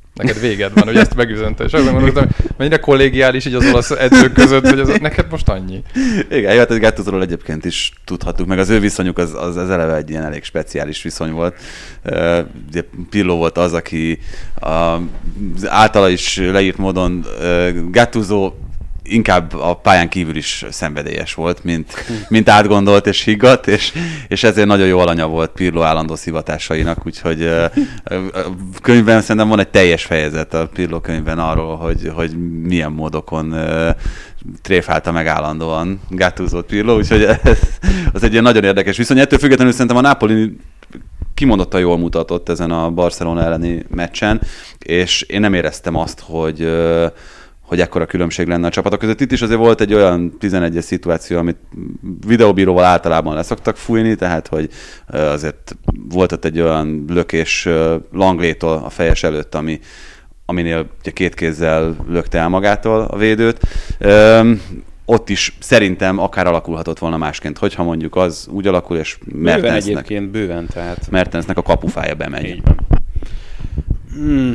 neked véged van, hogy ezt megüzente. És azon gondoltam, mennyire kollégiális így az olasz edzők között, hogy az, neked most annyi. Igen, hát Gattusoról egyébként is tudhattuk, meg az ő viszonyuk az, az, az eleve egy ilyen elég speciális viszony volt. Uh, ugye Pirlo volt az, aki az általa is leírt módon uh, Gattuso inkább a pályán kívül is szenvedélyes volt, mint, mint átgondolt és higgadt, és, és ezért nagyon jó alanya volt Pirlo állandó szivatásainak, úgyhogy uh, könyvben szerintem van egy teljes fejezet a Pirlo könyvben arról, hogy, hogy milyen módokon uh, tréfálta meg állandóan Gattusót Pirlo, úgyhogy ez, az egy ilyen nagyon érdekes viszony. Ettől függetlenül szerintem a Napoli kimondottan jól mutatott ezen a Barcelona elleni meccsen, és én nem éreztem azt, hogy uh, hogy ekkora különbség lenne a csapatok között. Itt is azért volt egy olyan tizenegyes szituáció, amit videóbíróval általában leszoktak fújni, tehát hogy azért volt ott egy olyan lökés Langlétól a fejes előtt, ami, aminél ugye két kézzel lökte el magától a védőt. Üm, ott is szerintem akár alakulhatott volna másként, hogyha mondjuk az úgy alakul, és Mertensnek, egyébként bőven, tehát Mertensnek a kapufája bemegy. Így van. Hmm.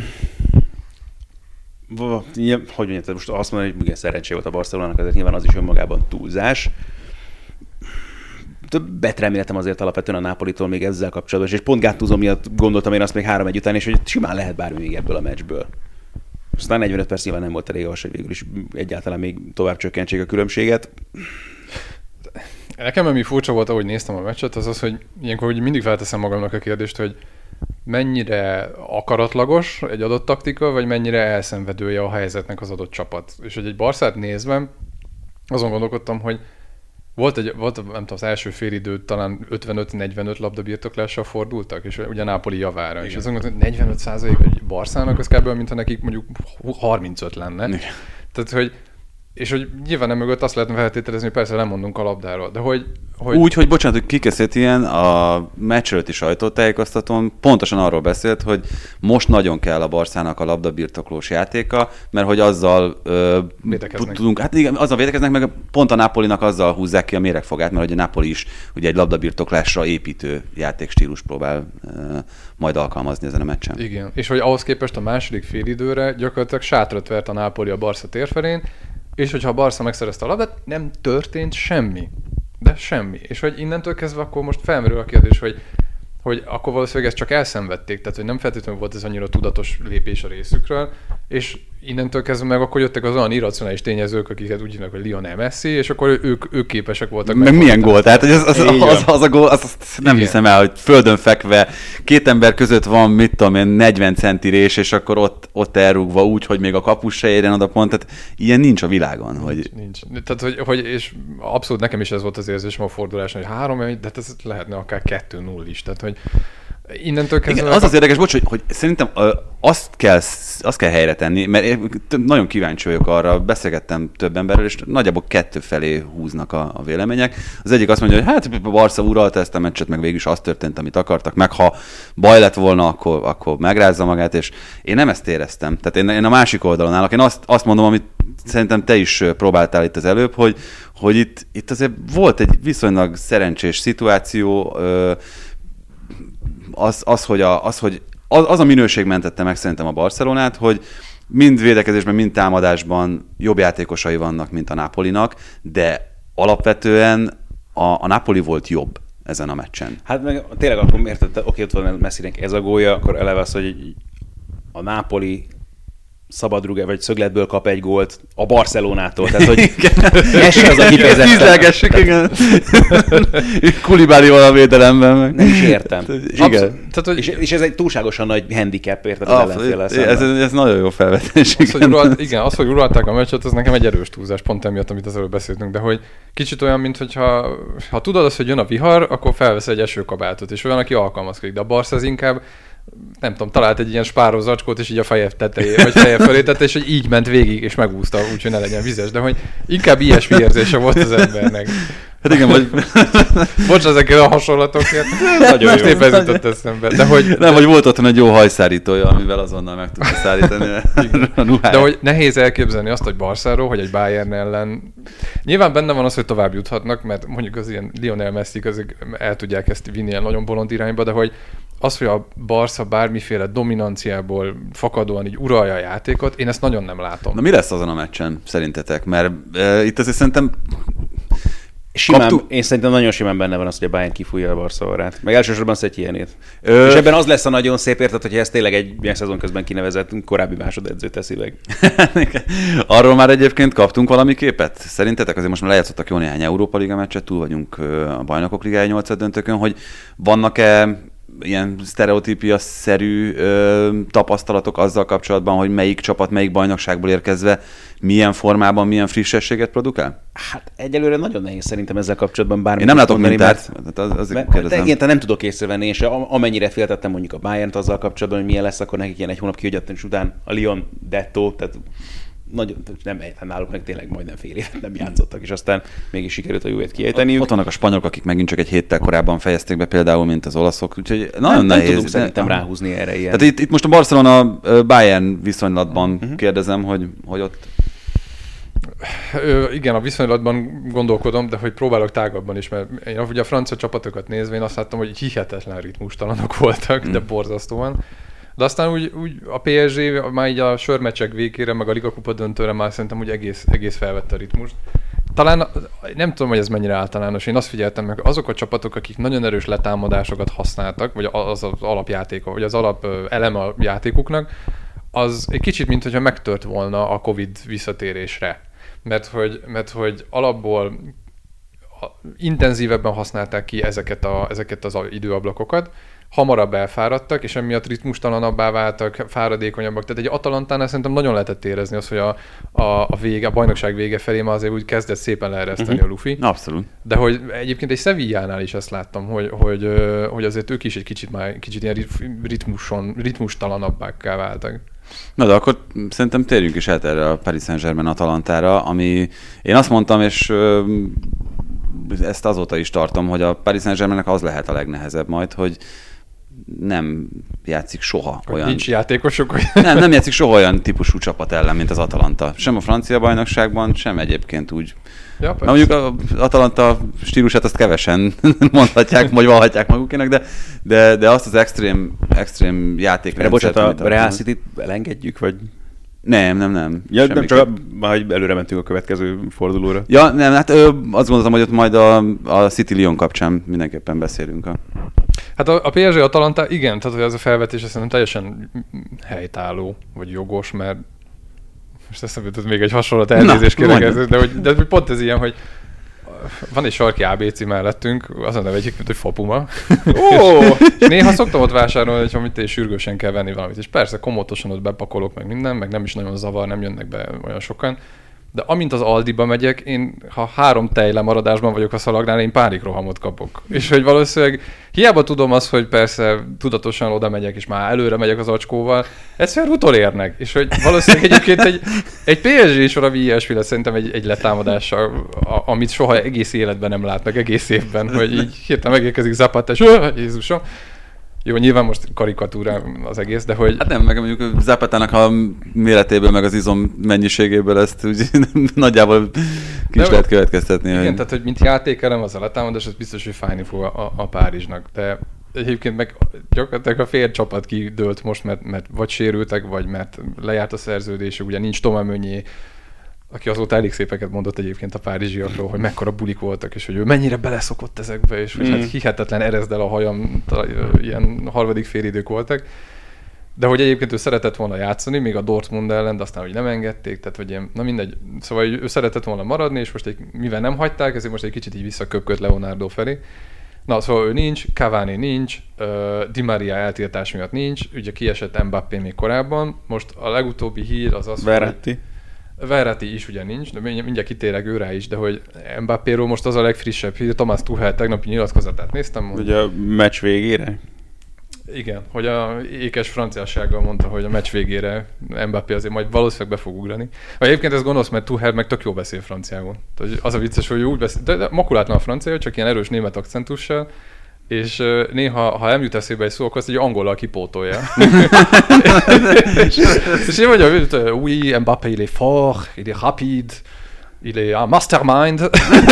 Hogy mondjam, most azt mondani, hogy igen, szerencsé volt a Barcelonának, azért nyilván az is önmagában túlzás. Többet reméltem azért alapvetően a Napolitól még ezzel kapcsolatban, és pont Gattuso miatt gondoltam én azt még három egy után, és hogy simán lehet bármi még ebből a meccsből. Aztán negyvenöt perc nyilván nem volt elég ahhoz, hogy végül is egyáltalán még tovább csökkentsék a különbséget. Nekem ami furcsa volt, ahogy néztem a meccset, az az, hogy ilyenkor hogy mindig felteszem magamnak a kérdést, hogy mennyire akaratlagos egy adott taktika, vagy mennyire elszenvedője a helyzetnek az adott csapat. És hogy egy Barszát nézve, azon gondolkodtam, hogy volt, egy, volt nem tudom, az első félidő talán ötvenöt negyvenöt labdabirtoklással fordultak, és ugye Napoli javára. Igen. És azon gondoltam, hogy negyvenöt százalék egy Barszának, az kb. Mintha nekik mondjuk harmincöt lenne. Igen. Tehát, hogy és hogy nyilván nem mögött azt lehetne feltételezni, hogy persze lemondunk a labdáról, de hogy... hogy... Úgy, hogy bocsánat, hogy kikeszett ilyen, a meccs előtti sajtótájékoztatón pontosan arról beszélt, hogy most nagyon kell a Barszának a labdabirtoklós játéka, mert hogy azzal ö, tudunk, hát igen, azzal védekeznek, meg pont a Napolinak azzal húzzák ki a méregfogát, mert hogy a Napoli is ugye egy labdabirtoklásra építő játékstílus próbál ö, majd alkalmazni ezen a meccsen. Igen, és hogy ahhoz képest a második félidőre gyakorlatilag sátrat vert a Napoli a Barca térfelén, és hogyha a Barca megszerezte a labdát, nem történt semmi. De semmi. És hogy innentől kezdve akkor most felmerül a kérdés, hogy, hogy akkor valószínűleg ezt csak elszenvedték, tehát hogy nem feltétlenül volt ez annyira tudatos lépés a részükről, és innentől kezdve meg akkor jöttek az olyan irracionális tényezők, akiket úgy hívnak, hogy Lionel Messi, és akkor ők, ők képesek voltak. Meg milyen gól? Tehát hogy az, az, az, az, az a gól, az, az nem Igen. hiszem el, hogy földön fekve, két ember között van, mit tudom én, negyven centi rés, és akkor ott, ott elrúgva úgy, hogy még a kapus se érjen oda pont, tehát ilyen nincs a világon. Nincs, hogy... nincs. Tehát, hogy, hogy, és abszolút nekem is ez volt az érzésem a forduláson, hogy három, de hát ez lehetne akár kettő null is, tehát hogy innentől kezdve... Igen, az az érdekes, bocs, hogy, hogy szerintem ö, azt, kell, azt kell helyre tenni, mert én nagyon kíváncsi vagyok arra, beszélgettem több emberrel, és nagyjából kettő felé húznak a, a vélemények. Az egyik azt mondja, hogy hát a Barca uralta ezt a meccset, meg végül is az történt, amit akartak, meg ha baj lett volna, akkor, akkor megrázza magát, és én nem ezt éreztem. Tehát én, én a másik oldalon állok. Én azt, azt mondom, amit szerintem te is próbáltál itt az előbb, hogy, hogy itt, itt azért volt egy viszonylag szerencsés szituáció, ö, Az, az, hogy, a, az, hogy az, az a minőség mentette meg szerintem a Barcelonát, hogy mind védekezésben, mind támadásban jobb játékosai vannak, mint a Napolinak, de alapvetően a, a Napoli volt jobb ezen a meccsen. Hát meg tényleg akkor érted, oké, ott van Messinek ez a gólja, akkor eleve az, hogy a Napoli szabadrúgás vagy szögletből kap egy gólt a Barcelonától. Tehát, hogy ez se az a kifejezetten. Tízlelgessük, igen. Kulibálival a védelemben meg. Nem is értem. Igen. Tehát, hogy... és, és ez egy túlságosan nagy handicap, érted az ellenféllel ez, ez nagyon jó felvetés. Az, hogy uralt, igen, az, hogy uralták a meccset, az nekem egy erős túlzás, pont emiatt, amit az előbb beszéltünk, de hogy kicsit olyan, mint hogyha ha tudod azt, hogy jön a vihar, akkor felvesz egy esőkabátot, és olyan, aki alkalmazkodik, de a Barca az inkább nem tudom, talált egy ilyen spáró zacskót, és így a feje tetejé, vagy feje fölé tette, és hogy így ment végig, és megúszta, úgyhogy ne legyen vizes, de hogy inkább ilyesmi érzése volt az embernek. Hát igen, vagy... Bocs, ezekkel a hasonlatokért. Nagyon most épp ez jutott eszembe. De hogy... Nem, vagy volt otthon egy jó hajszárítója, amivel azonnal meg tudta szállítani a ruháját. De hogy nehéz elképzelni azt, hogy Barszáról, hogy egy Bayern ellen... Nyilván benne van az, hogy tovább juthatnak, mert mondjuk az ilyen Lionel Messi-k el tudják ezt vinni ilyen nagyon bolond irányba, de hogy az, hogy a Barca bármiféle dominanciából fakadóan így uralja a játékot, én ezt nagyon nem látom. Na mi lesz azon a meccsen szerintetek? Mert e, itt azért szerintem Simán, Kaptu... Én szerintem nagyon simán benne van az, hogy a Bayern kifújja a Barca orrát. Meg elsősorban Szetienét. Ö... És ebben az lesz a nagyon szép, érted, hogyha ezt tényleg egy ilyen szezon közben kinevezett korábbi másodedző teszi meg. Arról már egyébként kaptunk valami képet? Szerintetek azért most már lejátszottak jó néhány Európa Liga meccset, túl vagyunk a Bajnokok Ligája nyolcad döntőkön, hogy vannak-e ilyen sztereotípia-szerű ö, tapasztalatok azzal kapcsolatban, hogy melyik csapat, melyik bajnokságból érkezve milyen formában, milyen frissességet produkál? Hát egyelőre nagyon nehéz szerintem ezzel kapcsolatban bármit. Én nem látok mondani, mintát. Mert, az, az mert, de igen, nem tudok észrevenni, és amennyire féltettem mondjuk a Bayernt azzal kapcsolatban, hogy milyen lesz, akkor nekik ilyen egy hónap kihagyatlan, és után a Lyon Detto, tehát nagyon, nem ejtem náluk, meg tényleg majdnem fél évet nem játszottak, és aztán mégis sikerült a Juve-t kiejteni. Ott vannak a spanyolok, akik megint csak egy héttel korábban fejezték be például, mint az olaszok, úgyhogy nagyon nem, nehéz. Nem tudom szerintem ráhúzni erre ilyen. Tehát itt, itt most a Barcelona-Bayern viszonylatban uh-huh. kérdezem, hogy, hogy ott... Ö, igen, a viszonylatban gondolkodom, de hogy próbálok tágabban is, mert én ugye a francia csapatokat nézve, én azt láttam, hogy hihetetlen ritmustalanok voltak, mm. de borzasztóan. De aztán úgy, úgy a pé es gé már így a sörmeccsek végére, meg a Liga Kupa döntőre már szerintem úgy egész, egész felvette a ritmust. Talán nem tudom, hogy ez mennyire általános. Én azt figyeltem meg, azok a csapatok, akik nagyon erős letámadásokat használtak, vagy az az alapjátéka, vagy az alap eleme a játékuknak, az egy kicsit, mint hogyha megtört volna a Covid visszatérésre. Mert hogy, mert hogy alapból intenzívebben használták ki ezeket, a, ezeket az időablakokat, hamarabb elfáradtak, és emiatt ritmustalanabbá váltak, fáradékonyabbak. Tehát egy Atalantánál szerintem nagyon lehetett érezni azt, hogy a, a, a, vége, a bajnokság vége felé már azért úgy kezdett szépen leereszteni uh-huh. a lufi. Abszolút. De hogy egyébként egy Sevillánál is ezt láttam, hogy, hogy, hogy azért ők is egy kicsit már kicsit ilyen ritmuson, ritmustalanabbá váltak. Na de akkor szerintem térjünk is át erre a Paris Saint-Germain Atalantára, ami én azt mondtam, és ö, ezt azóta is tartom, hogy a Paris Saint-Germainnek az lehet a legnehezebb majd, hogy nem játszik soha hogy olyan... Nincs játékosok, hogy... Nem, nem játszik soha olyan típusú csapat ellen, mint az Atalanta. Sem a francia bajnokságban, sem egyébként úgy. Ja, na mondjuk az Atalanta stílusát azt kevesen mondhatják, vagy valhatják magukének, de, de, de azt az extrém, extrém játékrendszert... De bocsánat, a Real City-t elengedjük, vagy... Nem, nem, nem. Ja, nem csak már előre mentünk a következő fordulóra. Ja, nem, hát ö, azt gondoltam, hogy ott majd a, a City Lyon kapcsán mindenképpen beszélünk. A... Hát a, a pé es gé Atalanta, igen, tehát ez a felvetés szerintem teljesen helytálló, vagy jogos, mert most eszembe jutott még egy hasonlót, elnézést kérek, de, hogy, de hogy pont ez ilyen, hogy van egy sarki á bé cé mellettünk, azon neveljük, mint hogy Fapuma. Oh! Néha szoktam ott vásárolni, hogyha mit és sürgősen kell venni valamit, és persze komótosan ott bepakolok meg minden, meg nem is nagyon zavar, nem jönnek be olyan sokan. De amint az Aldiba megyek, én ha három tejlemaradásban vagyok a szalagnál, én pánikrohamot kapok. És hogy valószínűleg hiába tudom azt, hogy persze tudatosan oda megyek, és már előre megyek az acskóval, egyszerűen utolérnek. És hogy valószínűleg egyébként egy, egy pé es gé is valami ilyesmi lesz szerintem egy, egy letámadással, amit soha egész életben nem látnak, egész évben, hogy így hirtelen megérkezik Zapata, és Jézusom. Jó, nyilván most karikatúra az egész, de hogy... Hát nem, meg mondjuk Zapatának a méretéből, meg az izom mennyiségéből ezt úgy nagyjából ki is lehet következtetni. Igen, hogy... tehát hogy mint játékelem az a letámadás, az biztos, hogy fájni fog a, a Párizsnak. De egyébként meg gyakorlatilag a fél csapat kidőlt most, mert, mert vagy sérültek, vagy mert lejárt a szerződésük, ugye nincs Thomas Meunier, aki azóta elég szépeket mondott egyébként a párizsiakról, hogy mekkora bulik voltak, és hogy ő mennyire beleszokott ezekbe, és hogy mm. hát hihetetlen erezdel a hajam, ilyen harmadik félidők voltak. De hogy egyébként ő szeretett volna játszani, még a Dortmund ellen, de aztán hogy nem engedték, tehát hogy ilyen, na mindegy. Szóval ő szeretett volna maradni, és most egy, mivel nem hagyták, ezért most egy kicsit így visszaköpködt Leonardo felé. Na, szóval ő nincs, Cavani nincs, uh, Di Maria eltiltás miatt nincs, ugye kiesett Mbappé még korábban, most a legutóbbi hír az az, Verratti. hogy Verratti is ugye nincs, de mindjárt kitérek őrá is, de hogy Mbappéról most az a legfrissebb hír, Thomas Tuchel tegnapi nyilatkozatát néztem. Hogy... Ugye a meccs végére? Igen, hogy a ékes franciassággal mondta, hogy a meccs végére Mbappé azért majd valószínűleg be fog ugrani. Egyébként ez gonosz, mert Tuchel meg tök jó beszél franciául. Az a vicces, hogy úgy beszél, de, de makulátlan a francia, csak ilyen erős német akcentussal, és uh, néha, ha nem jut eszébe egy szó, akkor azt egy angollal kipótolja. és, és én mondjam, oui, Mbappé, il est fort, il est rapide, il est a mastermind.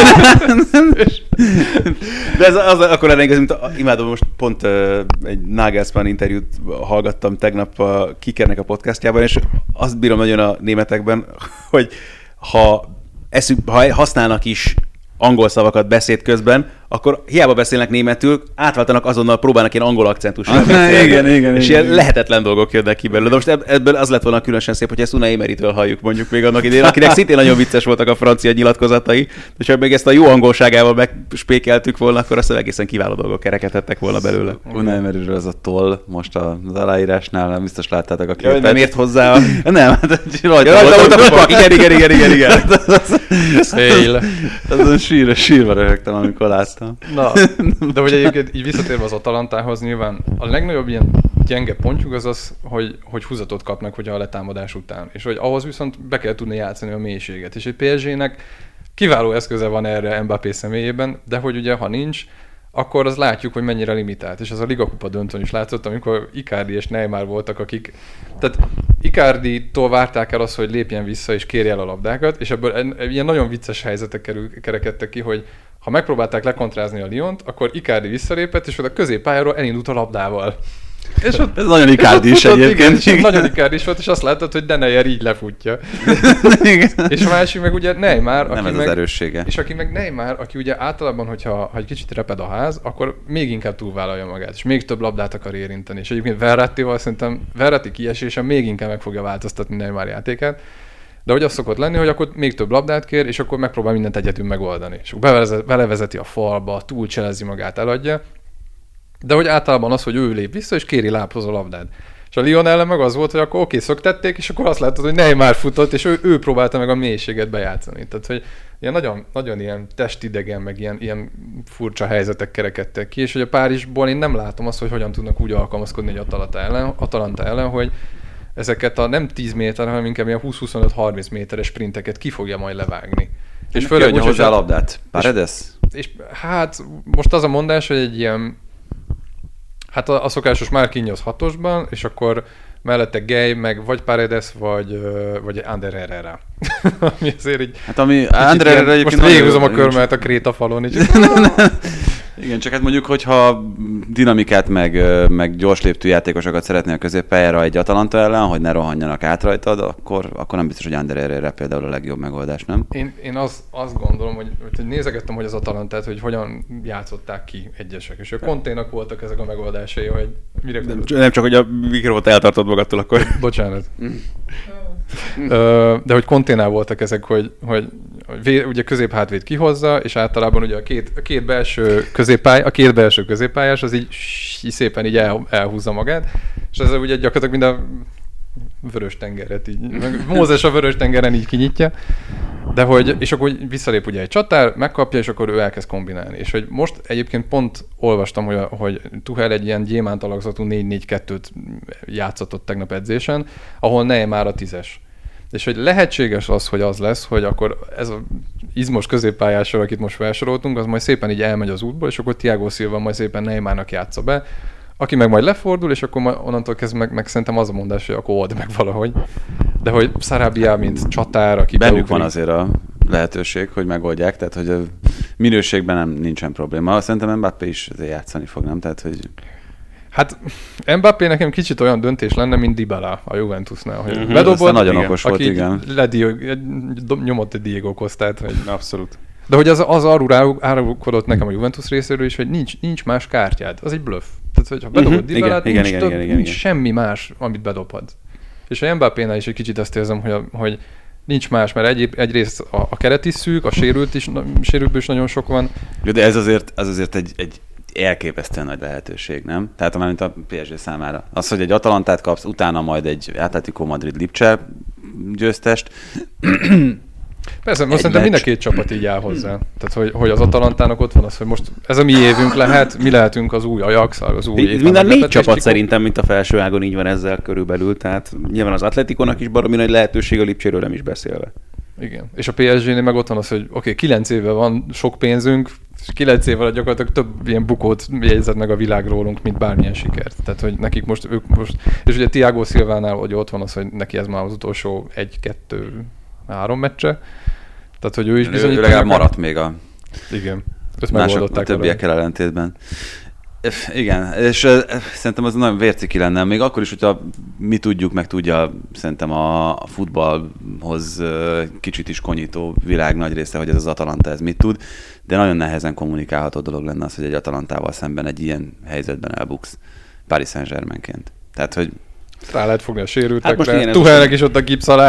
De ez az, akkor lenne igaz, mint imádom, most pont uh, egy Nagelsmann interjút hallgattam tegnap a Kickernek a podcastjában, és azt bírom nagyon a németekben, hogy ha, eszük, ha használnak is angol szavakat beszéd közben, akkor hiába beszélnek németül, átváltanak azonnal, próbálnak ilyen angol akcentussal. Ah, igen, igen, és igen, ilyen lehetetlen dolgok jönnek ki belőle. De most ebből az lett volna különösen szép, hogy ezt Unai Emerytől halljuk mondjuk még annak idején, akinek szintén nagyon vicces voltak a francia nyilatkozatai, és ha még ezt a jó angolságával megspékeltük volna, akkor azt egészen kiváló dolgok kerekedhettek volna belőle. Unai Emeryről az a toll, most az aláírásnál biztos láttátok a képet. Ja, nem ért hozzá a... Nem, hát rajta ja, volt a kupak. Igen, igen, igen, igen, igen. Fél. Azon sírva, sírva röhögtem, amikor láttam. Na, de hogy egyébként így visszatérve az Atalantához, nyilván a legnagyobb ilyen gyenge pontjuk az az, hogy, hogy húzatot kapnak hogy a letámadás után. És hogy ahhoz viszont be kell tudni játszani a mélységet. És egy pé es gének kiváló eszköze van erre Mbappé személyében, de hogy ugye ha nincs, akkor az látjuk, hogy mennyire limitált. És az a Liga Kupa döntőn is látszott, amikor Icardi és Neymar voltak, akik... Tehát Icardi-tól várták el azt, hogy lépjen vissza és kérje el a labdákat, és ebből ilyen nagyon vicces helyzetek kerül, kerekedtek ki, hogy ha megpróbálták lekontrázni a Lyont, akkor Icardi visszalépett, és a középpályáról elindult a labdával. És ott, ez nagyon Icardi is egyébként. Igen, nagyon Icardi is volt, és azt láttad, hogy Deneyer így lefutja. És a másik meg ugye Neymar, nem aki ez meg, az erőssége. És aki meg Neymar, aki ugye általában, hogyha ha egy kicsit reped a ház, akkor még inkább túlvállalja magát, és még több labdát akar érinteni. És egyébként Verrattival szerintem Verratti kiesése még inkább meg fogja változtatni Neymar játékát. De hogy az szokott lenni, hogy akkor még több labdát kér, és akkor megpróbál mindent egyedül megoldani. És belevezeti a falba, túlcselezi magát, eladja. De hogy általában az, hogy ő lép vissza, és kéri lábhoz a labdát. És a Lyon ellen meg az volt, hogy akkor oké, szöktették, és akkor azt látod, hogy Neymar futott, és ő, ő próbálta meg a mélységet bejátszani. Tehát, hogy ilyen nagyon, nagyon ilyen testidegen, meg ilyen, ilyen furcsa helyzetek kerekedtek ki, és hogy a Párizsból én nem látom azt, hogy hogyan tudnak úgy alkalmazkodni egy Atalanta ellen, Atalanta ellen, hogy ezeket a nem tíz méter, hanem inkább ilyen húsz-huszonöt-harminc méteres sprinteket ki fogja majd levágni. És főleg úgy, hozzá a labdát. Paredes? És, és hát most az a mondás, hogy egy ilyen hát a, a szokásos Marquinhos hatosban, és akkor mellette Gay, meg vagy Paredes, vagy, vagy Ander Herrera. Ami azért így... Hát ami Ander Herrera egyébként... Most végighúzom a körmet a krétafalon. Így. Igen, csak hát mondjuk, hogyha dinamikát, meg, meg gyors léptű játékosokat szeretnél a középpályára egy Atalanta ellen, hogy ne rohanjanak át rajtad, akkor, akkor nem biztos, hogy Ander Herrera például a legjobb megoldás, nem? Én, én az, azt gondolom, hogy, hogy nézegettem, hogy az Atalantát, hogy hogyan játszották ki egyesek, és a Conténak voltak ezek a megoldásai, hogy mire... Nem, nem csak, hogy a mikrofont eltartod magadtól, akkor... Bocsánat. De hogy Conténál voltak ezek, hogy, hogy ugye középhátvéd kihozza, és általában ugye a két, a két belső középpály, a két belső középpályás az így szépen így el, elhúzza magát, és ez ugye gyakorlatilag mind a vörös tengeret így, Mózes a vörös tengeren így kinyitja, de hogy, és akkor visszalép ugye egy csatár, megkapja, és akkor ő elkezd kombinálni. És hogy most egyébként pont olvastam, hogy, hogy Tuchel egy ilyen gyémánt alakzatú négy négy kettőt játszott ott tegnap edzésen, ahol Neymar a tízes. És hogy lehetséges az, hogy az lesz, hogy akkor ez az izmos középpályásról, akit most felsoroltunk, az majd szépen így elmegy az útból, és akkor Thiago Silva majd szépen Neymarnak játsza be, aki meg majd lefordul, és akkor majd onnantól kezdve meg, meg szerintem az a mondás, hogy akkor old meg valahogy. De hogy Sarabia, mint csatár, aki bennük beugrik. van azért a lehetőség, hogy megoldják, tehát hogy a minőségben nem nincsen probléma. Szerintem Mbappé is játszani fog, nem? Tehát, hogy... Hát Mbappé nekem kicsit olyan döntés lenne, mint Dybala a Juventusnál. Hogy Mm-hmm. bedobott, nagyon igen, okos volt, aki igen. Ledió, nyomott egy Diego Costát. Hogy... Abszolút. De hogy az, az arról árulkodott nekem a Juventus részéről is, hogy nincs, nincs más kártyád. Az egy bluff. Tehát, hogyha bedobod uh-huh. Dybalát, nincs, igen, több, igen, igen, nincs igen. semmi más, amit bedobhatsz. És a Mbappénál is egy kicsit azt érzem, hogy, a, hogy nincs más, mert egy, egyrészt a, a keret is szűk, a sérült is, sérültből is nagyon sok van. Jó, de ez azért, az azért egy, egy elképesztően nagy lehetőség, nem? Tehát amint a pé es gé számára. Az, hogy egy Atalantát kapsz, utána majd egy Atletico Madrid Lipcse győztest. Persze, most szerintem mind a két csapat így áll hozzá. Tehát, hogy, hogy az Atalantának ott van az, hogy most ez a mi évünk lehet, mi lehetünk az új Ajax, az új év. Minden négy csapat szerintem, mint a felső ágon így van ezzel körülbelül, tehát nyilván az Atleticónak is baromi nagy lehetőség, a Lipcséről nem is beszélve. Igen. És a pé es génél meg ott van az, hogy oké, okay, kilenc éve van sok pénzünk, és kilenc év alatt gyakorlatilag több ilyen bukót jegyzett meg a világ rólunk, mint bármilyen sikert. Tehát, hogy nekik most, ők most, és ugye Thiago Silvánál, hogy ott van az, hogy neki ez már az utolsó egy, kettő, három meccse. Tehát, hogy ő is bizonyít. Ő legalább maradt még a... Igen. Mások, a többiekkel ellentétben. Igen, és uh, szerintem az nagyon vérciki lenne, még akkor is, hogyha mi tudjuk, meg tudja szerintem a, a futballhoz uh, kicsit is konyító világ nagy része, hogy ez az Atalanta ez mit tud, de nagyon nehezen kommunikálható dolog lenne az, hogy egy Atalantával szemben egy ilyen helyzetben elbuksz Paris Saint-Germainként. Tehát, hogy... Rá lehet fogni a sérültekre, hát Tuchelnek is ott a gipsz alá.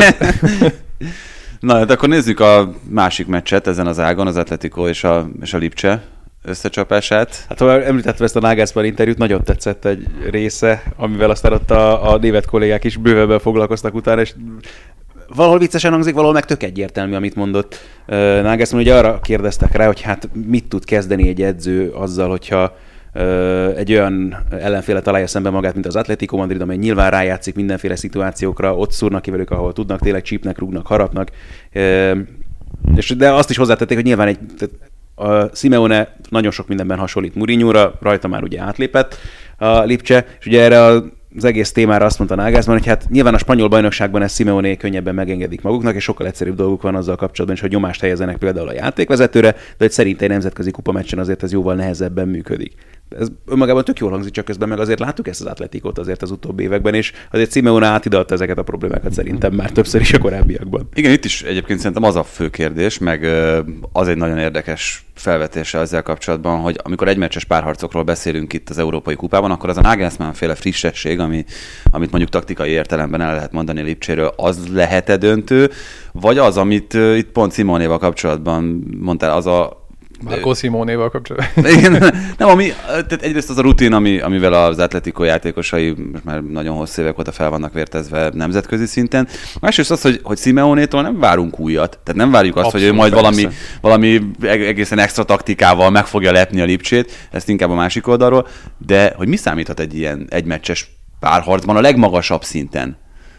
Na, hát akkor nézzük a másik meccset ezen az ágon, az Atletico és a, és a Lipcse összecsapását. Hát ha említettem ezt a Nagelsmann interjút, nagyon tetszett egy része, amivel aztán ott a, a német kollégák is bővebben foglalkoztak utána, és valahol viccesen hangzik, valahol meg tök egyértelmű, amit mondott uh, Nagelsmann. Ugye arra kérdeztek rá, hogy hát mit tud kezdeni egy edző azzal, hogyha uh, egy olyan ellenféle találja szemben magát, mint az Atletico Madrid, amely nyilván rájátszik mindenféle szituációkra, ott szúrnak ki velük, ahol tudnak, tényleg csípnek, rúgnak, harapnak. Uh, és, de azt is hozzátették, hogy nyilván egy a Simeone nagyon sok mindenben hasonlít Mourinho-ra, rajta már ugye átlépett a Lipcse, és ugye erre az egész témára azt mondta Nagelsmann, hogy hát nyilván a spanyol bajnokságban ezt Simeone könnyebben megengedik maguknak, és sokkal egyszerűbb dolguk van azzal kapcsolatban is, hogy nyomást helyezenek például a játékvezetőre, de hogy szerint egy nemzetközi kupameccsen azért ez jóval nehezebben működik. Ez önmagában tök jól hangzik, csak közben meg azért láttuk ezt az Atleticót azért az utóbbi években, és azért Simeone átidalta ezeket a problémákat szerintem már többször is a korábbiakban. Igen, itt is egyébként szerintem az a fő kérdés, meg az egy nagyon érdekes felvetése ezzel kapcsolatban, hogy amikor egymeccses párharcokról beszélünk itt az Európai Kupában, akkor az a Nagelsmann féle frissesség, ami, amit mondjuk taktikai értelemben el lehet mondani a Lipcséről, az lehet-e döntő, vagy az, amit itt pont Simonéval kapcsolatban mondtál, az a Marco Simonéval kapcsolatban. Igen, nem, ami, tehát egyrészt az a rutin, ami, amivel az Atletico játékosai most már nagyon hosszú évek óta fel vannak vértezve nemzetközi szinten. Másrészt az, hogy, hogy Simeonétól nem várunk újat. Tehát nem várjuk azt, abszolút, hogy ő majd valami, valami egészen extra taktikával meg fogja lepni a Lipcsét, ezt inkább a másik oldalról, de hogy mi számíthat egy ilyen egymeccses párharcban a legmagasabb szinten?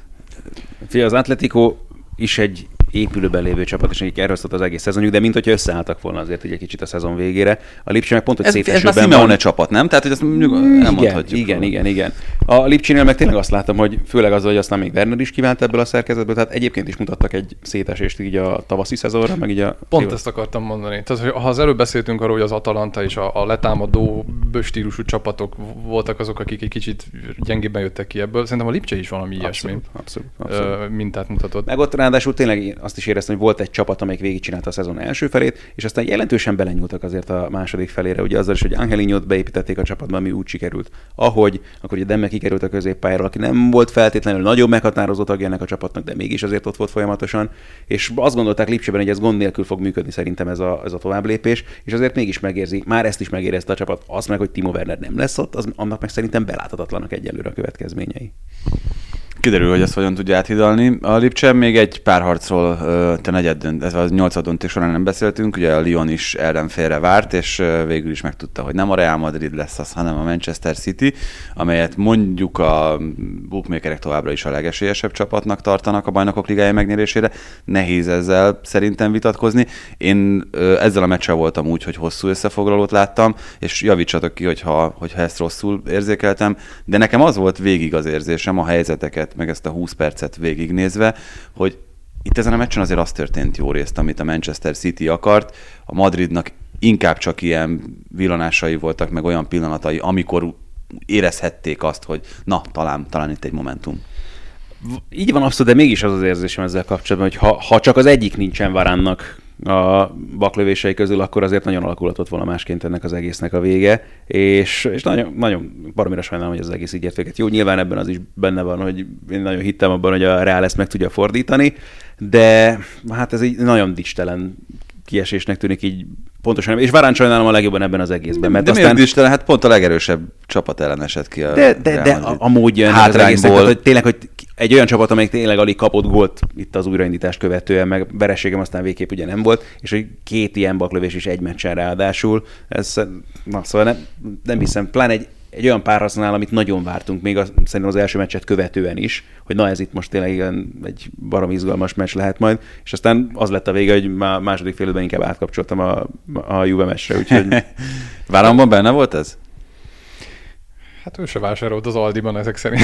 Fia, az Atletico is egy épülőben lévő csapat, és akik erről szólt az egész szezonjuk, de mint hogyha összeálltak volna azért egy kicsit a szezon végére. A Lipcse meg pont, hogy szétesőben van. Ez már Simeone csapat, nem? Tehát, hogy ezt elmondhatjuk. Igen, igen, igen. A Lipcsénél meg tényleg azt látom, hogy főleg az, hogy aztán még Werner is kívánt ebből a szerkezetből, tehát egyébként is mutattak egy szétesést így a tavaszi szezonra, meg így a... Pont év... ezt akartam mondani. Tehát, hogy ha az előbb beszéltünk arról, hogy az Atalanta és a, a letámadó stílusú csapatok voltak azok, akik egy kicsit gyengébben jöttek ki ebből, szerintem a Lipcse is valami ilyesmi. Abszolút, abszolút, abszolút. Mintát mutatott. Meg ott ráadásul tényleg azt is éreztem, hogy volt egy csapat, amelyik végigcsinálta a szezon első felét, és aztán jelentősen belenyúltak azért a második felére, ugye azzal is, hogy Angelino-t beépítették a csapatba, ami úgy sikerült. Ahogy, akkor ugye Demme kikerült a középpályáról, aki nem volt feltétlenül nagyobb meghatározó tagja ennek a csapatnak, de mégis azért ott volt folyamatosan, és azt gondolták Lipcsében, hogy ez gond nélkül fog működni szerintem ez a, ez a továbblépés, és azért mégis megérzi, már ezt is megérezte a csapat, az meg, hogy Timo Werner nem lesz ott, az annak meg szerintem beláthatatlanak egyelőre a következményei. Kiderül, hogy ezt hogyan tudja áthidalni. A Lipcse még egy pár harcról te negyed dönt, ez a nyolcad döntés során nem beszéltünk, ugye a Lyon is ellenfélre várt, és végül is megtudta, hogy nem a Real Madrid lesz az, hanem a Manchester City, amelyet mondjuk a bookmakerek továbbra is a legesélyesebb csapatnak tartanak a Bajnokok Ligája megnyerésére. Nehéz ezzel szerintem vitatkozni. Én ezzel a meccsel voltam úgy, hogy hosszú összefoglalót láttam, és javítsatok ki, hogyha, hogyha ezt rosszul érzékeltem, de nekem az volt végig az érzésem a helyzeteket, meg ezt a húsz percet végignézve, hogy itt ezen a meccsen azért az történt jó részt, amit a Manchester City akart. A Madridnak inkább csak ilyen villanásai voltak, meg olyan pillanatai, amikor érezhették azt, hogy na, talán, talán itt egy momentum. Így van abszolút, de mégis az az érzésem ezzel kapcsolatban, hogy ha, ha csak az egyik nincsen Varánnak a baklövései közül, akkor azért nagyon alakulhatott volna másként ennek az egésznek a vége, és, és nagyon, nagyon baromira sajnálom, hogy az egész így ért véget. Jó, nyilván ebben az is benne van, hogy én nagyon hittem abban, hogy a Real ezt meg tudja fordítani, de hát ez egy nagyon dicstelen kiesésnek tűnik így pontosan, és Varán sajnálom a legjobban ebben az egészben. Mert de aztán... miért dicstelen? Hát pont a legerősebb csapat ellen esett ki a De, de, de a, a módja az egésznek, hogy tényleg, hogy egy olyan csapat, amelyik tényleg alig kapott gólt itt az újraindítást követően, meg vereségem aztán végképp ugye nem volt, és hogy két ilyen baklövés is egy meccsen ráadásul, ez, na szóval nem, nem hiszem, pláne egy, egy olyan párharcnál, amit nagyon vártunk, még az, szerintem az első meccset követően is, hogy na ez itt most tényleg igen, egy barom izgalmas meccs lehet majd, és aztán az lett a vége, hogy már második fél időben inkább átkapcsoltam a, a Juve meccsre, úgyhogy... Váramban benne volt ez? Hát ő se vásárolt az Aldiban ezek szerint.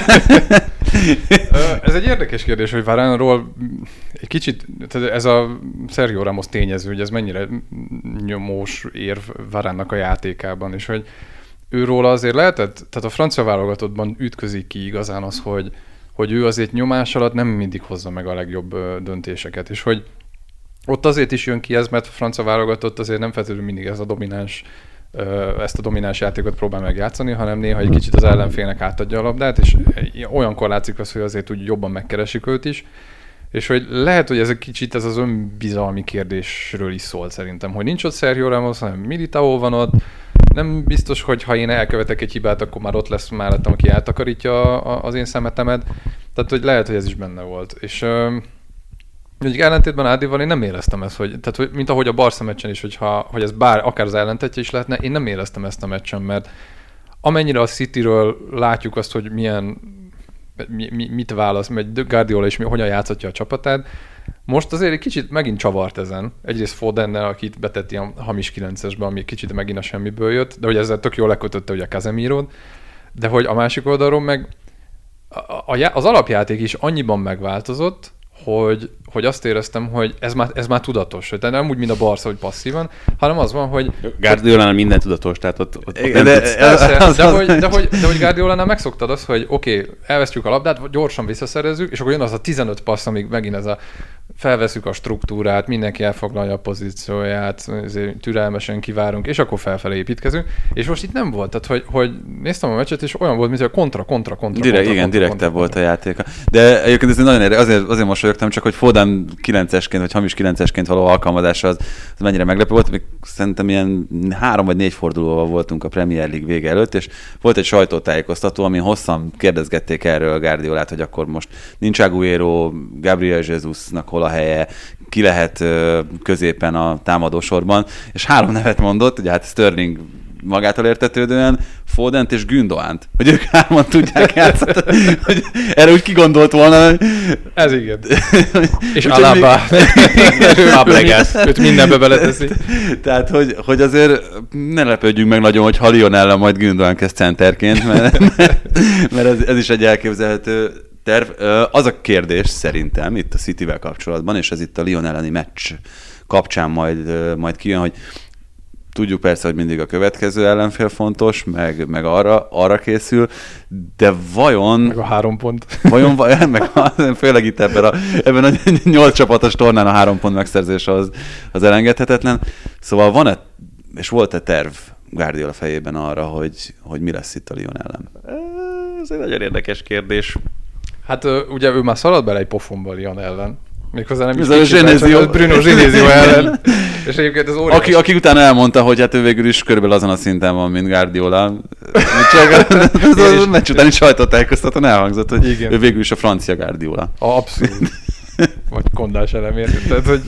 Ez egy érdekes kérdés, hogy Varane-ról egy kicsit, tehát ez a Sergio Ramos tényező, hogy ez mennyire nyomós érv Varane-nak a játékában, és hogy őról azért lehetett, tehát a francia válogatottban ütközik ki igazán az, hogy, hogy ő azért nyomás alatt nem mindig hozza meg a legjobb döntéseket, és hogy ott azért is jön ki ez, mert a francia válogatott azért nem feltétlenül mindig ez a domináns, ezt a domináns játékot próbál megjátszani, hanem néha egy kicsit az ellenfélnek átadja a labdát, és olyankor látszik az, hogy azért úgy jobban megkeresik őt is, és hogy lehet, hogy ez egy kicsit ez az önbizalmi kérdésről is szól szerintem, hogy nincs ott Sergio Ramos, hanem Militao van ott, nem biztos, hogy ha én elkövetek egy hibát, akkor már ott lesz mellettem, aki eltakarítja az én szemetemet, tehát hogy lehet, hogy ez is benne volt, és Úgy ellentétben Ádival én nem éreztem ezt, hogy, tehát, hogy, mint ahogy a Barca meccsen is, hogyha, hogy ez bár akár az ellentetje is lehetne, én nem éreztem ezt a meccsen, mert amennyire a Cityről látjuk azt, hogy milyen, mi, mi, mit válasz, mert Guardiola is mi, hogyan játszatja a csapatát, most azért egy kicsit megint csavart ezen. Egyrészt Fodennel, akit betett ilyen hamis kilencesbe, ami kicsit megint a semmiből jött, de hogy ezzel tök jól lekötötte ugye a Casemirot, de hogy a másik oldalról meg a, a, az alapjáték is annyiban megváltozott, hogy, hogy azt éreztem, hogy ez már, ez már tudatos. Tehát nem úgy, mint a Barca, hogy passzívan, hanem az van, hogy... Guardiolánál minden tudatos, tehát ott, ott, ott Igen, nem de, tudsz... Persze, de, hogy, de, hogy, de hogy Guardiolánál megszoktad azt, hogy oké, okay, elvesztjük a labdát, gyorsan visszaszerezzük, és akkor jön az a tizenöt passz, amíg megint ez a felveszük a struktúrát, mindenki elfoglalja a pozícióját, türelmesen kivárunk, és akkor felfelé építkezünk. És most itt nem volt, tehát hogy, hogy néztem a meccset, és olyan volt, mint hogy kontra, kontra, kontra. Direkt, kontra, igen, kontra, direktebb kontra, volt a játéka. De egyébként ez nagyon érdekes, azért, azért mosolyogtam, csak hogy Foden kilencesként, vagy hamis kilencesként való alkalmazása az, az mennyire meglepő volt. Még szerintem ilyen három vagy négy fordulóval voltunk a Premier League vége előtt, és volt egy sajtótájékoztató, amin hosszan kérdezgették erről Guardiolát, hogy akkor most nincs Agüero, Gabriel Jesusnak hol a helye, ki lehet középen a támadósorban, és három nevet mondott, ugye hát Sterling magától értetődően, Fodent és Gündoánt, hogy ők hárman tudják játszani, hogy erre úgy kigondolt volna, hogy... Ez igen. És Alaba. Fabregas. Őt mindenbe beleteszi. Tehát, hogy, hogy azért ne lepődjünk meg nagyon, hogy ha Lyon ellen majd Gündoán kezd centerként, mert, mert ez, ez is egy elképzelhető terv. Az a kérdés szerintem itt a Cityvel kapcsolatban, és ez itt a Lyon elleni meccs kapcsán majd, majd kijön, hogy tudjuk persze, hogy mindig a következő ellenfél fontos, meg, meg arra, arra készül, de vajon... Meg a három pont. Vajon, vajon meg a, főleg itt ebben a, ebben a nyolc csapatos tornán a három pont megszerzése az, az elengedhetetlen. Szóval van-e, és volt-e terv Guardiola fejében arra, hogy, hogy mi lesz itt a Lyon ellen? Ez egy nagyon érdekes kérdés. Hát ugye ő már szaladt bele egy pofonba Lyon ellen. Méghozzá nem is kicsit, Genesio. Bruno Genesio ellen. És egyébként az óriás... Aki, aki utána elmondta, hogy hát ő végül is körülbelül azon a szinten van, mint Guardiola. Csak az a meccs utáni sajtótájékoztatón elhangzott, hogy igen, ő végül is a francia Guardiola. Abszolút. Vagy Kondás elemér. Tehát, hogy...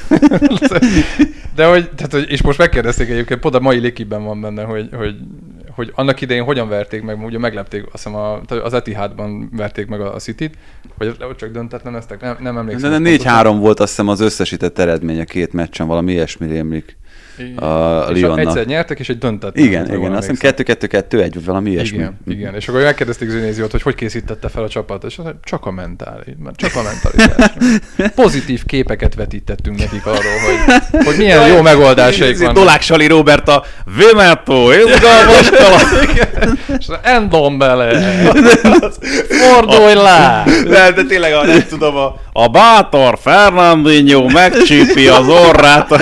De hogy, tehát, hogy, és most megkérdezték egyébként, pont a mai Lékiben van benne, hogy, hogy, hogy annak idején hogyan verték meg, ugye meglepték, azt hiszem a, az Etihadban verték meg a Cityt, vagy csak döntetleneztek, nem, nem emlékszem. De négy három volt azt hiszem az összesített eredmény a két meccsen, valami ilyesmi rémlik a Lyonnak. Egyszer nyertek, és egy döntetlen. Igen, igen, azt hiszem kettő kettő kettő egy, valami ilyesmi. Igen, igen. És akkor megkérdezték Genéziót, hogy hogy készítette fel a csapat, és azt csak a mentális, csak a mentalitás. Pozitív képeket vetítettünk nekik arról, hogy, hogy milyen jó megoldásaik vannak. Dolák Sali Robert a Vémetó, izgalmas kaland. És endom bele. Fordulj le. De, de tényleg, a, nem tudom, a, a bátor Fernandinho megcsípi az orrát.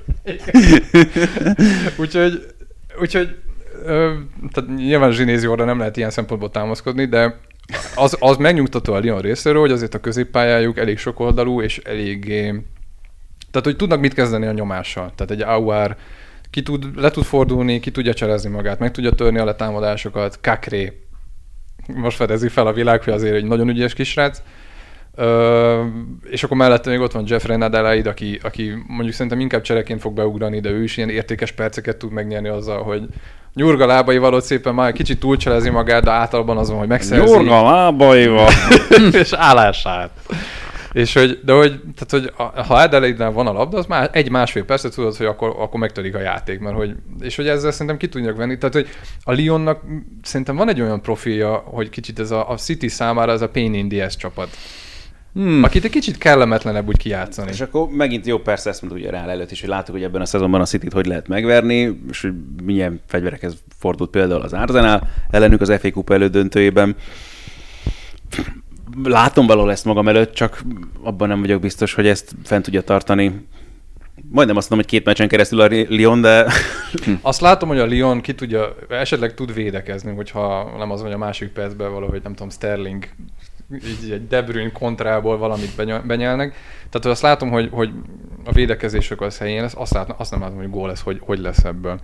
úgyhogy, úgyhogy ö, tehát nyilván Genézióra nem lehet ilyen szempontból támaszkodni, de az, az megnyugtató a Lyon részéről, hogy azért a középpályájuk elég sokoldalú, és eléggé... Tehát, hogy tudnak mit kezdeni a nyomással. Tehát egy Aouar ki tud, le tud fordulni, ki tudja cserezni magát, meg tudja törni a letámadásokat. Kakré most fedezi fel a világ, hogy azért egy nagyon ügyes kisrác. Ö, és akkor mellette még ott van Jeffrey Adelaide, aki, aki mondjuk szerintem inkább csereként fog beugrani, de ő is ilyen értékes perceket tud megnyerni azzal, hogy nyurga lábaival ott szépen már kicsit túlcselezi magát, de általában azon, hogy megszerzi. Nyurga lábaival. És állását. És hogy, de hogy, tehát, hogy a, ha Adelaide-nál van a labda, az már egy másfél percet tudod, hogy akkor, akkor megtörik a játék, mert hogy, és hogy ezzel szerintem ki tudják venni. Tehát, hogy a Lyonnak szerintem van egy olyan profilja, hogy kicsit ez a, a City számára ez a pain in the ass csapat. Hmm. Akit egy kicsit kellemetlenebb úgy kijátszani. És akkor megint jó, persze ezt mondta ugye Real előtt is, hogy láttuk, hogy ebben a szezonban a Cityt hogy lehet megverni, és hogy milyen fegyverekhez fordult például az Arsenal ellenük az ef á Kupa elődöntőjében. Látom valahol ezt magam előtt, csak abban nem vagyok biztos, hogy ezt fent tudja tartani. Majdnem azt mondom, hogy két meccsen keresztül a Lyon, de... Azt látom, hogy a Lyon ki tudja, esetleg tud védekezni, hogyha nem az, hogy a másik percben valahogy, nem tudom, Sterling így egy De Bruyne kontrából valamit benyelnek. Tehát azt látom, hogy, hogy a védekezésük az helyén lesz, azt, látom, azt nem látom, hogy gól lesz, hogy, hogy lesz ebből.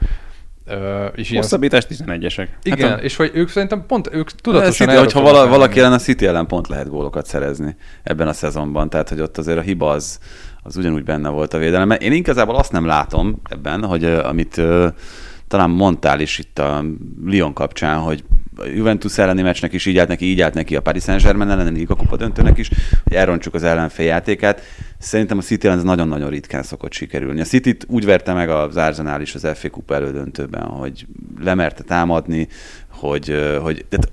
Uh, Hosszabbítás tizenegyesek. Igen, hát a... és hogy ők szerintem pont, ők tudatosan... City, hogyha vala, valaki ellen a City ellen pont lehet gólokat szerezni ebben a szezonban, tehát hogy ott azért a hiba az, az ugyanúgy benne volt a védelem. Én igazából azt nem látom ebben, hogy uh, amit uh, talán mondtál is itt a Lyon kapcsán, hogy a Juventus elleni meccsnek is így állt neki, így állt neki a Paris Saint-Germain elleni Liga Kupa döntőnek is, hogy elrontsuk az ellenfél játékát. Szerintem a City ellen ez nagyon-nagyon ritkán szokott sikerülni. A Cityt úgy verte meg az Arsenal is az ef á Kupa elődöntőben, hogy lemerte támadni, hogy, hogy tehát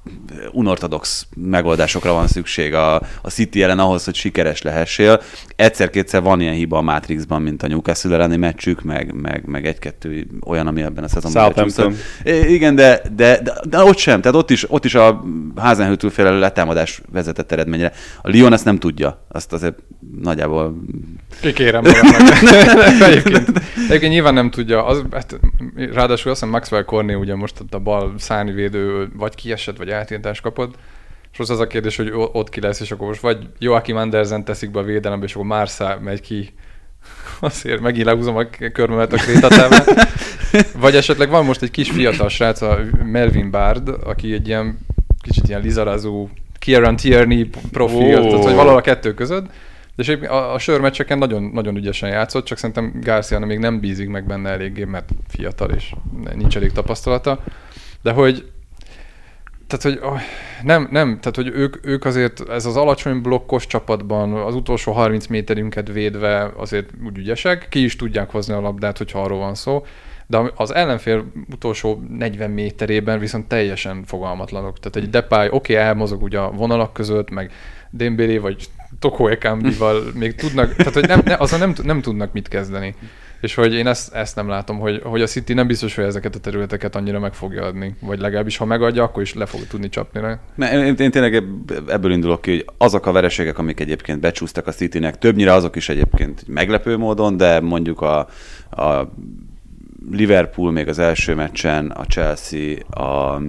unortodox megoldásokra van szükség a, a City ellen ahhoz, hogy sikeres lehessél. Egyszer-kétszer van ilyen hiba a Matrixban, mint a Newcastle elleni meccsük, meg, meg, meg egy-kettő olyan, ami ebben a szezonban becsúszott. Igen, de, de, de, de ott sem. Tehát ott is, ott is a Hasenhüttl-féle letámadás vezetett eredményre. A Lyon ezt nem tudja. Azt azért nagyjából... Kikérem magamnak. egyébként, egyébként nyilván nem tudja. Az, hát, ráadásul azt hiszem Maxwell Cornet ugye most ott a bal szárnyvédő vagy kiesett, vagy átírtást kapott, és az az a kérdés, hogy ott ki lesz, és akkor most vagy Joachim Andersen teszik be a védelembe, és akkor Marsa megy ki, azért megint lehúzom a körmömet a krétatában. Vagy esetleg van most egy kis fiatal srác, a Melvin Bard, aki egy ilyen kicsit ilyen lizarazó Kieran Tierney profil, oh. Tehát hogy valahol a kettő között. És a, a sörmeccseken nagyon, nagyon ügyesen játszott, csak szerintem Garcia még nem bízik meg benne eléggé, mert fiatal és nincs elég tapasztalata. De hogy Tehát, hogy nem, nem, tehát, hogy ők, ők azért ez az alacsony blokkos csapatban az utolsó harminc méterünket védve azért úgy ügyesek, ki is tudják hozni a labdát, hogyha arról van szó, de az ellenfél utolsó negyven méterében viszont teljesen fogalmatlanok. Tehát egy Depay, oké, okay, elmozog ugye a vonalak között, meg Dembélé vagy Toko Ekambival még tudnak, tehát hogy nem, ne, azon nem, nem tudnak mit kezdeni. És hogy én ezt, ezt nem látom, hogy, hogy a City nem biztos, hogy ezeket a területeket annyira meg fogja adni. Vagy legalábbis, ha megadja, akkor is le fog tudni csapni rá. Én, én tényleg ebből indulok ki, hogy azok a vereségek, amik egyébként becsúsztak a Citynek, többnyire azok is egyébként meglepő módon, de mondjuk a, a Liverpool még az első meccsen, a Chelsea, a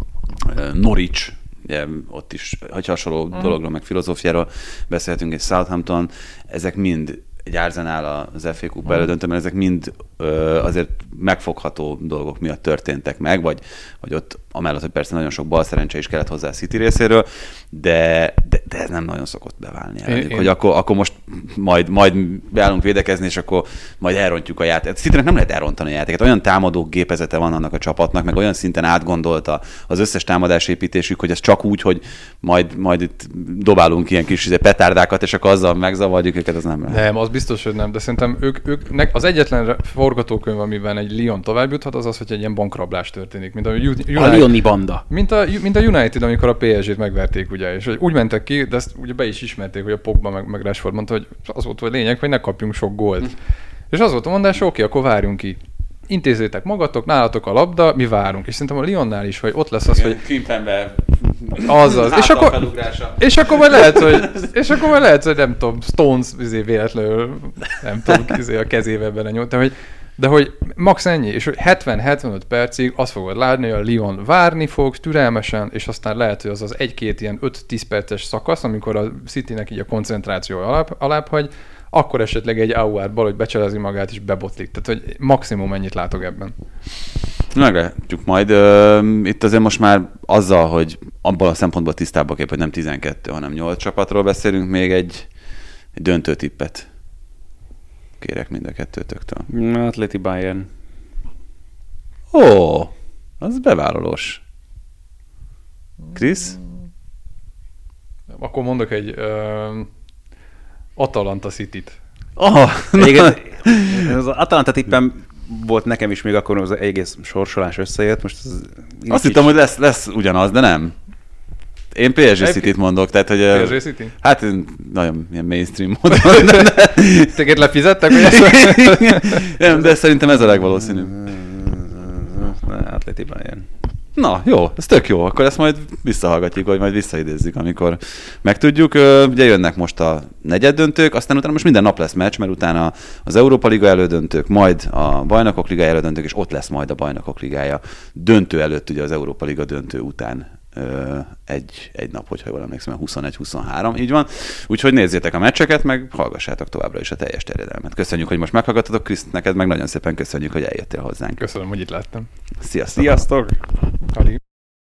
Norwich, ugye, ott is, hogy hasonló mm. dologról, meg filozófiáról beszélhetünk, és Southampton, ezek mind egy Arsenal az ef á Kupa elődöntőben, ezek mind ö, azért megfogható dolgok miatt történtek meg, vagy, vagy ott amellett, hogy persze nagyon sok balszerencse is kellett hozzá a City részéről, de, de, de ez nem nagyon szokott beválni ellenük, hogy akkor, akkor most majd, majd beállunk védekezni, és akkor majd elrontjuk a játékot. Citynek nem lehet elrontani a játékot. Olyan támadó gépezete van annak a csapatnak, meg olyan szinten átgondolta az összes támadásépítésük, hogy ez csak úgy, hogy majd, majd itt dobálunk ilyen kis petárdákat, és akkor azzal megzavarjuk őket, az nem lehet. Nem, az biztos, hogy nem, de szerintem ők, ők az egyetlen forgatókönyv, amiben egy Lyon tovább juthat, az az, hogy egy ilyen bankrablás történik. Mint a, United, a Lyoni banda. Mint a, mint a United, amikor a pé es gét megverték, ugye, és úgy mentek ki, de ezt ugye be is ismerték, hogy a Pogba meg, meg Rashford mondta, hogy az volt a lényeg, hogy ne kapjunk sok gólt. Hm. És az volt a mondás, oké, akkor várjunk ki. Intézzétek magatok, nálatok a labda, mi várunk. És szerintem a Lyonnál is, hogy ott lesz az, igen, hogy... Krimpenbe azaz. És akkor, és akkor majd lehet, hogy, és akkor majd lehet, hogy nem tudom, Stones izé véletlenül, nem tudom, izé a kezébe belenyúlt, de hogy, de hogy max ennyi, és hogy hetven-hetvenöt percig azt fogod látni, hogy a Lyon várni fog türelmesen, és aztán lehet, hogy az az egy-két ilyen öt-tíz perces szakasz, amikor a Citynek így a koncentráció alap, alap hagy, akkor esetleg egy Aouar bal, hogy becselezi magát és bebotlik. Tehát, hogy maximum ennyit látok ebben. Meglátjuk majd. Uh, itt azért most már azzal, hogy abban a szempontból tisztábbak épp, hogy nem tizenkettő, hanem nyolc csapatról beszélünk, még egy, egy döntő tippet kérek mind a kettőtöktől. Atleti Bayern. Ó, az bevállalós. Krisz? Akkor mondok egy... Uh... Atalanta Cityt. Oh, Egyébként az Atalanta tippem volt nekem is még akkor, az egész sorsolás összejött. Most az azt hittem, hogy lesz, lesz ugyanaz, de nem. Én pé es gé Cityt mondok, tehát hogy... pé es gé City? Hát nagyon ilyen mainstream módon. Téged lefizettek, hogy ezt... Nem, de szerintem ez a legvalószínűbb. Atletiban ilyen. Na, jó, ez tök jó. Akkor ezt majd visszahallgatjuk, vagy majd visszaidézzük, amikor megtudjuk. Ugye jönnek most a negyeddöntők, aztán utána most minden nap lesz meccs, mert utána az Európa Liga elődöntők, majd a Bajnokok Ligája elődöntők, és ott lesz majd a Bajnokok Ligája döntő előtt, ugye az Európa Liga döntő után egy, egy nap, hogyha jól emlékszem, huszonegy huszonhárom, így van. Úgyhogy nézzétek a meccseket, meg hallgassátok továbbra is a teljes terjedelmet. Köszönjük, hogy most meghallgattatok, Krisz, neked meg nagyon szépen köszönjük, hogy eljöttél hozzánk. Köszönöm, hogy itt láttam. Sziasztok! Sziasztok! Ali.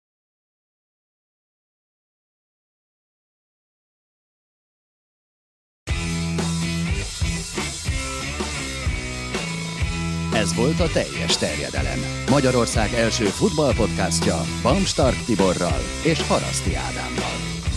Ez volt a teljes terjedelem. Magyarország első futballpodcastja Bamstark Tiborral és Haraszti Ádámmal.